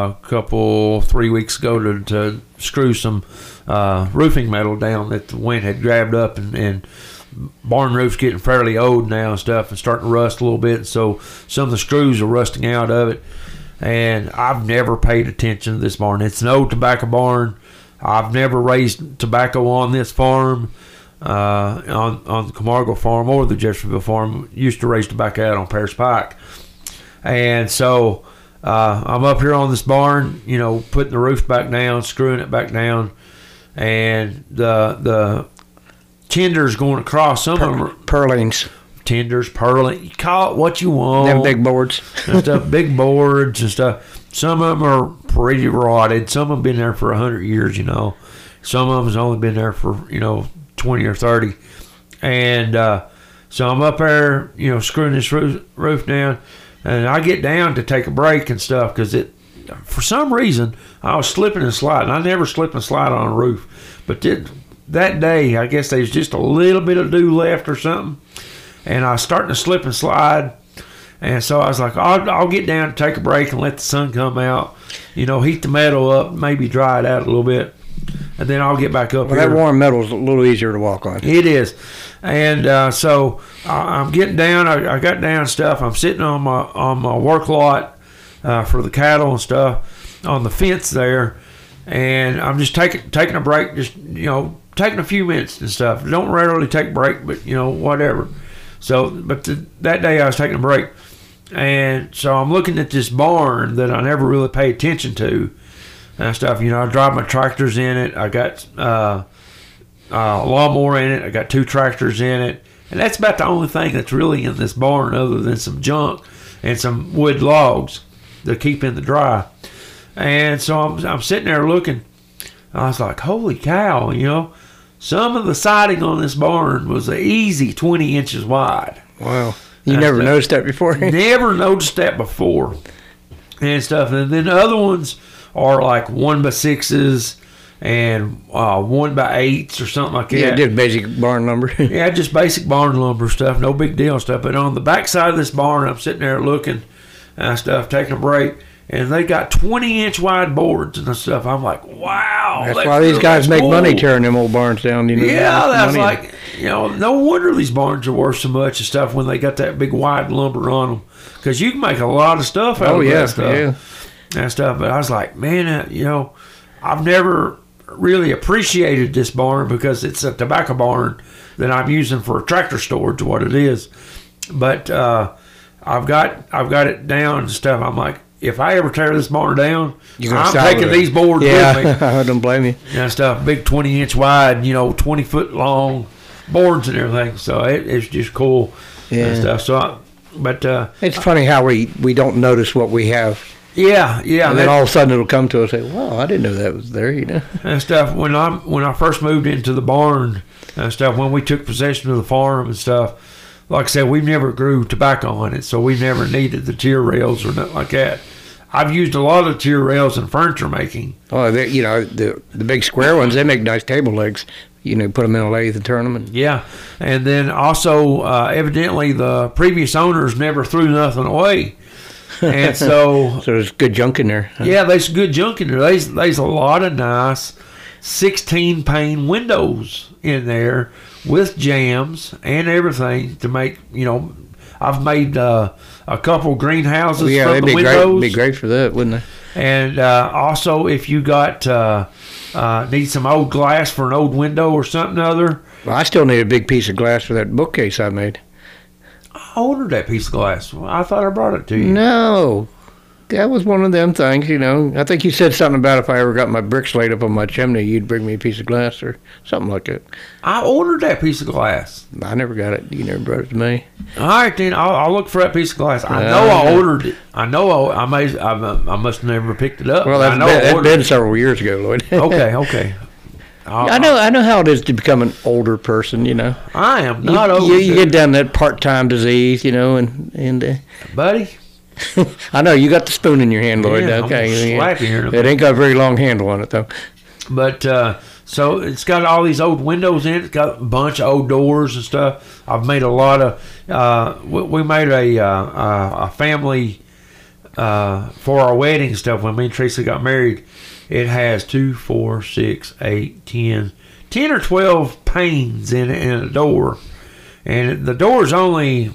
[SPEAKER 3] 3 weeks ago to screw some roofing metal down that the wind had grabbed up, and barn roof's getting fairly old now and stuff and starting to rust a little bit, so some of the screws are rusting out of it. And I've never paid attention to this barn. It's an old tobacco barn. I've never raised tobacco on this farm. On the Camargo farm or the Jeffersonville farm. Used to raise tobacco out on Paris Pike. And so I'm up here on this barn, putting the roof back down, screwing it back down, and the tenders going across. Some of them are
[SPEAKER 2] purlins.
[SPEAKER 3] Tenders, purlin. You call it what you want.
[SPEAKER 2] Them big boards.
[SPEAKER 3] And stuff, big boards and stuff. Some of them are pretty rotted. Some of them been there for 100 years, Some of them's only been there for, 20 or 30. And so I'm up there, screwing this roof down. And I get down to take a break and stuff because for some reason, I was slipping and sliding. I never slip and slide on a roof. But that day, I guess there was just a little bit of dew left or something. And I was starting to slip and slide. And so I was like, I'll get down to take a break and let the sun come out. Heat the metal up, maybe dry it out a little bit. And then I'll get back up here.
[SPEAKER 2] That warm metal's a little easier to walk on.
[SPEAKER 3] It is. And so I'm getting down. I got down stuff. I'm sitting on my work lot for the cattle and stuff on the fence there. And I'm just taking a break, just, taking a few minutes and stuff. Don't rarely take a break, but, whatever. So, but that day I was taking a break. And so I'm looking at this barn that I never really paid attention to. And stuff, I drive my tractors in it. I got a lawnmower in it. I got 2 tractors in it, and that's about the only thing that's really in this barn, other than some junk and some wood logs to keep in the dry. And so I'm sitting there looking. I was like, "Holy cow!" Some of the siding on this barn was an easy 20 inches wide.
[SPEAKER 2] Wow, you never noticed that before?
[SPEAKER 3] Never noticed that before, and stuff. And then the other ones are like 1x6s and 1x8s or something like that.
[SPEAKER 2] Yeah, just basic barn lumber.
[SPEAKER 3] Yeah, just basic barn lumber stuff, no big deal stuff. But on the back side of this barn, I'm sitting there looking and stuff, taking a break, and they got 20-inch wide boards and stuff. I'm like, wow.
[SPEAKER 2] That's why these guys make money tearing them old barns down.
[SPEAKER 3] Yeah, that's like, no wonder these barns are worth so much and stuff when they got that big wide lumber on them, because you can make a lot of stuff out of that stuff. And stuff. But I was like, man, I've never really appreciated this barn because it's a tobacco barn that I'm using for tractor storage, what it is. But I've got it down and stuff. I'm like, if I ever tear this barn down, I'm taking these boards with me.
[SPEAKER 2] I don't blame you.
[SPEAKER 3] And stuff, big 20-inch wide, 20-foot long boards and everything. So it's just cool and stuff. So,
[SPEAKER 2] it's funny how we don't notice what we have.
[SPEAKER 3] Yeah.
[SPEAKER 2] And then all of a sudden it'll come to us and say, "Wow, I didn't know that was there,"
[SPEAKER 3] And stuff. When I first moved into the barn and stuff, when we took possession of the farm and stuff, like I said, we never grew tobacco on it, so we never needed the tier rails or nothing like that. I've used a lot of tier rails in furniture making.
[SPEAKER 2] Oh, the big square ones, they make nice table legs. Put them in a lathe and turn them.
[SPEAKER 3] Yeah, and then also evidently the previous owners never threw nothing away. And so
[SPEAKER 2] there's good junk in there.
[SPEAKER 3] Huh? Yeah, there's good junk in there. There's a lot of nice 16-pane windows in there with jams and everything to make, I've made a couple greenhouses from the windows.
[SPEAKER 2] They'd be great for that, wouldn't they?
[SPEAKER 3] And also, if you got need some old glass for an old window or something other.
[SPEAKER 2] Well, I still need a big piece of glass for that bookcase I made.
[SPEAKER 3] I ordered that piece of glass. I thought I brought it to you.
[SPEAKER 2] No. That was one of them things, I think you said something about if I ever got my bricks laid up on my chimney, you'd bring me a piece of glass or something like that.
[SPEAKER 3] I ordered that piece of glass.
[SPEAKER 2] I never got it. You never brought it to me.
[SPEAKER 3] All right, then I'll look for that piece of glass. I know I ordered it. I know I must have never picked it up.
[SPEAKER 2] Well, that's been several years ago, Lloyd.
[SPEAKER 3] Okay.
[SPEAKER 2] I know how it is to become an older person,
[SPEAKER 3] I am not old.
[SPEAKER 2] You get down that part-time disease, and
[SPEAKER 3] buddy.
[SPEAKER 2] I know you got the spoon in your hand, Lloyd.
[SPEAKER 3] Yeah,
[SPEAKER 2] okay,
[SPEAKER 3] it
[SPEAKER 2] ain't got a very long handle on it though.
[SPEAKER 3] But so it's got all these old windows in it. It's got a bunch of old doors and stuff. I've made a lot of. We made a family for our wedding and stuff. When me and Teresa got married, it has 2, 4, 6, 8, 10 or 12 panes in it and a door, and the door's only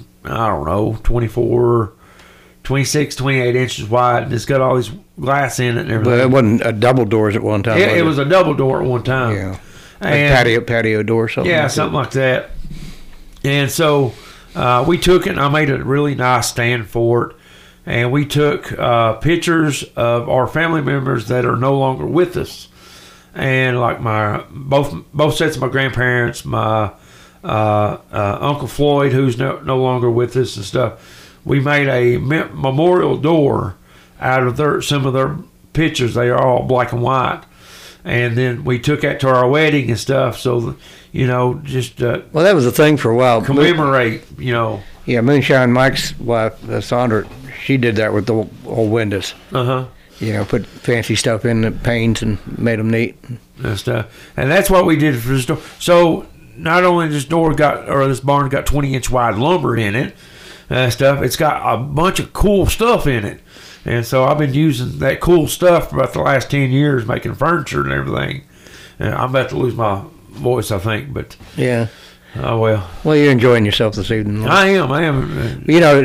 [SPEAKER 3] 26, 28 inches wide, and it's got all this glass in it and everything.
[SPEAKER 2] But it wasn't a double doors at one time.
[SPEAKER 3] It was a double door at one time.
[SPEAKER 2] Yeah, like patio door or something.
[SPEAKER 3] Yeah,
[SPEAKER 2] like
[SPEAKER 3] something like that. And so we took it, and I made a really nice stand for it. And we took pictures of our family members that are no longer with us, and like my both sets of my grandparents, my Uncle Floyd, who's no longer with us and stuff. We made a memorial door out of some of their pictures. They are all black and white. And then we took that to our wedding and stuff. So, just
[SPEAKER 2] well, that was a thing for a while.
[SPEAKER 3] Commemorate,
[SPEAKER 2] Yeah, Moonshine Mike's wife, Sandra, she did that with the old windows. Put fancy stuff in the panes and made them neat.
[SPEAKER 3] And stuff. And that's what we did for this door. So not only this barn got 20-inch wide lumber in it, stuff. It's got a bunch of cool stuff in it, and so I've been using that cool stuff for about the last 10 years, making furniture and everything. And I'm about to lose my voice, I think, but
[SPEAKER 2] yeah.
[SPEAKER 3] Oh well.
[SPEAKER 2] Well, you're enjoying yourself this evening.
[SPEAKER 3] I am.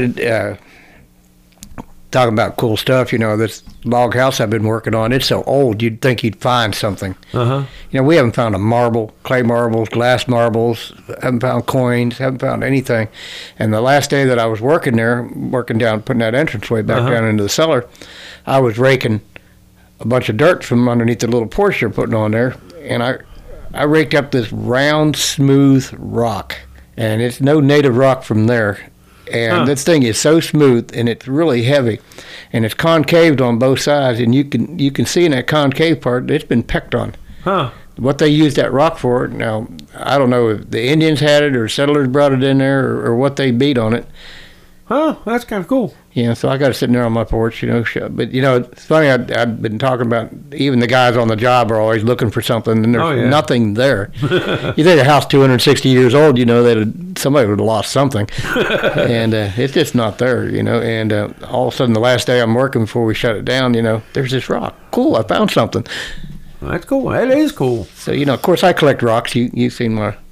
[SPEAKER 2] Talking about cool stuff, this log house I've been working on, it's so old you'd think you'd find something. We haven't found a marble, clay marbles, glass marbles, haven't found coins, haven't found anything. And the last day that I was working down, putting that entranceway back down into the cellar, I was raking a bunch of dirt from underneath the little porch they're putting on there, and I raked up this round, smooth rock, and it's no native rock from there. And this thing is so smooth, and it's really heavy, and it's concaved on both sides, and you can see in that concave part it's been pecked on. What they used that rock for, now I don't know if the Indians had it or settlers brought it in there or what they beat on it.
[SPEAKER 3] That's kind of cool.
[SPEAKER 2] Yeah, so I got it sitting there on my porch, But, it's funny, I've been talking about, even the guys on the job are always looking for something, and there's nothing there. You think a house 260 years old, somebody would have lost something. And it's just not there, And all of a sudden, the last day I'm working before we shut it down, there's this rock. Cool, I found something.
[SPEAKER 3] That's cool. That is cool.
[SPEAKER 2] So, of course, I collect rocks. You've seen my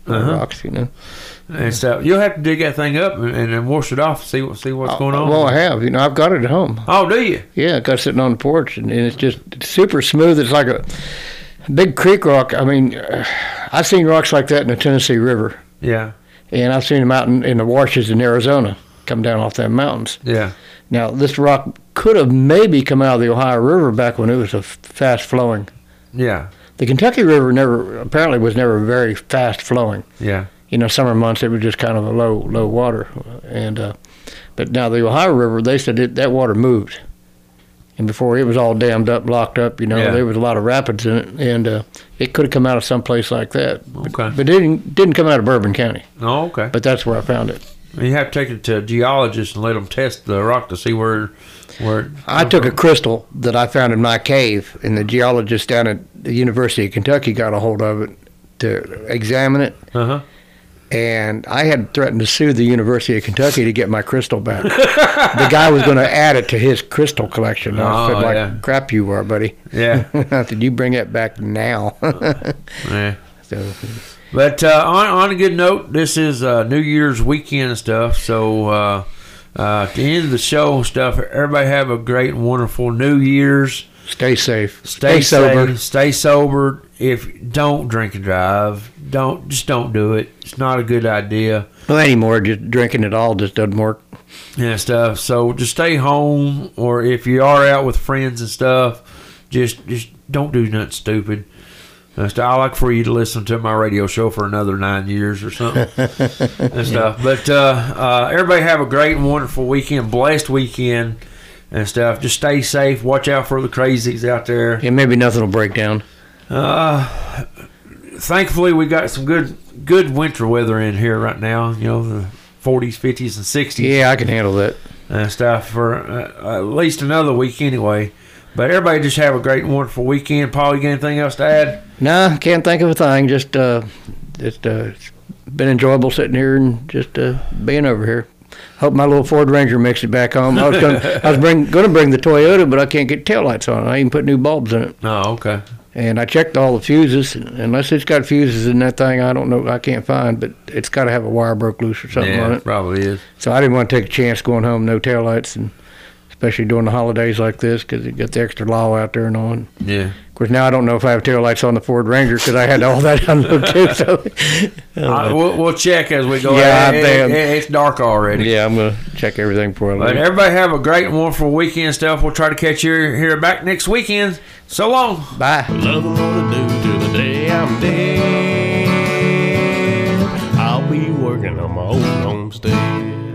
[SPEAKER 2] rocks,
[SPEAKER 3] And stuff. You'll have to dig that thing up and then wash it off. See what's going on.
[SPEAKER 2] Well, I have. I've got it at home.
[SPEAKER 3] Oh, do you?
[SPEAKER 2] Yeah, I got it sitting on the porch, and it's just super smooth. It's like a big creek rock. I mean, I've seen rocks like that in the Tennessee River.
[SPEAKER 3] Yeah.
[SPEAKER 2] And I've seen them out in the washes in Arizona, come down off them mountains.
[SPEAKER 3] Yeah.
[SPEAKER 2] Now, this rock could have maybe come out of the Ohio River back when it was a fast flowing.
[SPEAKER 3] Yeah.
[SPEAKER 2] The Kentucky River apparently was never very fast flowing.
[SPEAKER 3] Yeah.
[SPEAKER 2] Summer months it was just kind of a low water, and but now the Ohio River, they said that water moved, and before it was all dammed up, locked up. There was a lot of rapids in it, and it could have come out of some place like that.
[SPEAKER 3] Okay.
[SPEAKER 2] But it didn't come out of Bourbon County.
[SPEAKER 3] Oh, okay.
[SPEAKER 2] But that's where I found it.
[SPEAKER 3] You have to take it to a geologist and let them test the rock to see where.
[SPEAKER 2] I took a crystal that I found in my cave, and the geologist down at the University of Kentucky got a hold of it to examine it. And I had threatened to sue the University of Kentucky to get my crystal back. The guy was going to add it to his crystal collection. I said, crap you are, buddy.
[SPEAKER 3] Yeah.
[SPEAKER 2] I said, you bring it back now.
[SPEAKER 3] Yeah.
[SPEAKER 2] So,
[SPEAKER 3] but on a good note, this is New Year's weekend stuff. So at the end of the show and stuff, everybody have a great and wonderful New Year's.
[SPEAKER 2] Stay safe.
[SPEAKER 3] Stay
[SPEAKER 2] sober.
[SPEAKER 3] Safe, stay sober. Don't drink and drive. Don't do it. It's not a good idea.
[SPEAKER 2] Well, anymore, just drinking at all just doesn't work.
[SPEAKER 3] And stuff. So just stay home, or if you are out with friends and stuff, just don't do nothing stupid. I like for you to listen to my radio show for another 9 years or something and stuff. But everybody have a great and wonderful weekend, blessed weekend and stuff. Just stay safe. Watch out for the crazies out there.
[SPEAKER 2] Yeah, maybe nothing will break down.
[SPEAKER 3] Thankfully, we got some good winter weather in here right now. The 40s, 50s, and 60s.
[SPEAKER 2] Yeah, I can handle that.
[SPEAKER 3] And stuff for at least another week anyway. But everybody just have a great and wonderful weekend. Paul, you got anything else to add?
[SPEAKER 2] No, can't think of a thing. Just it's been enjoyable sitting here and just being over here. Hope my little Ford Ranger makes it back home. I was going to bring the Toyota, but I can't get taillights on it. I even put new bulbs in it.
[SPEAKER 3] Oh, okay.
[SPEAKER 2] And I checked all the fuses. Unless it's got fuses in that thing, I don't know. I can't find, but it's got to have a wire broke loose or something on it.
[SPEAKER 3] Yeah, probably is.
[SPEAKER 2] So I didn't want to take a chance going home, no taillights, and especially during the holidays like this because you got the extra law out there and all. And
[SPEAKER 3] yeah.
[SPEAKER 2] Of course, now I don't know if I have taillights on the Ford Ranger because I had all that unloaded too. So
[SPEAKER 3] we'll check as we go.
[SPEAKER 2] Yeah,
[SPEAKER 3] it's dark already.
[SPEAKER 2] Yeah, I'm going to check everything before I leave.
[SPEAKER 3] But everybody have a great and wonderful weekend stuff. We'll try to catch you here back next weekend. So long.
[SPEAKER 2] Bye.
[SPEAKER 1] Love and what to do till the day I'm dead. I'll be working on my old homestead.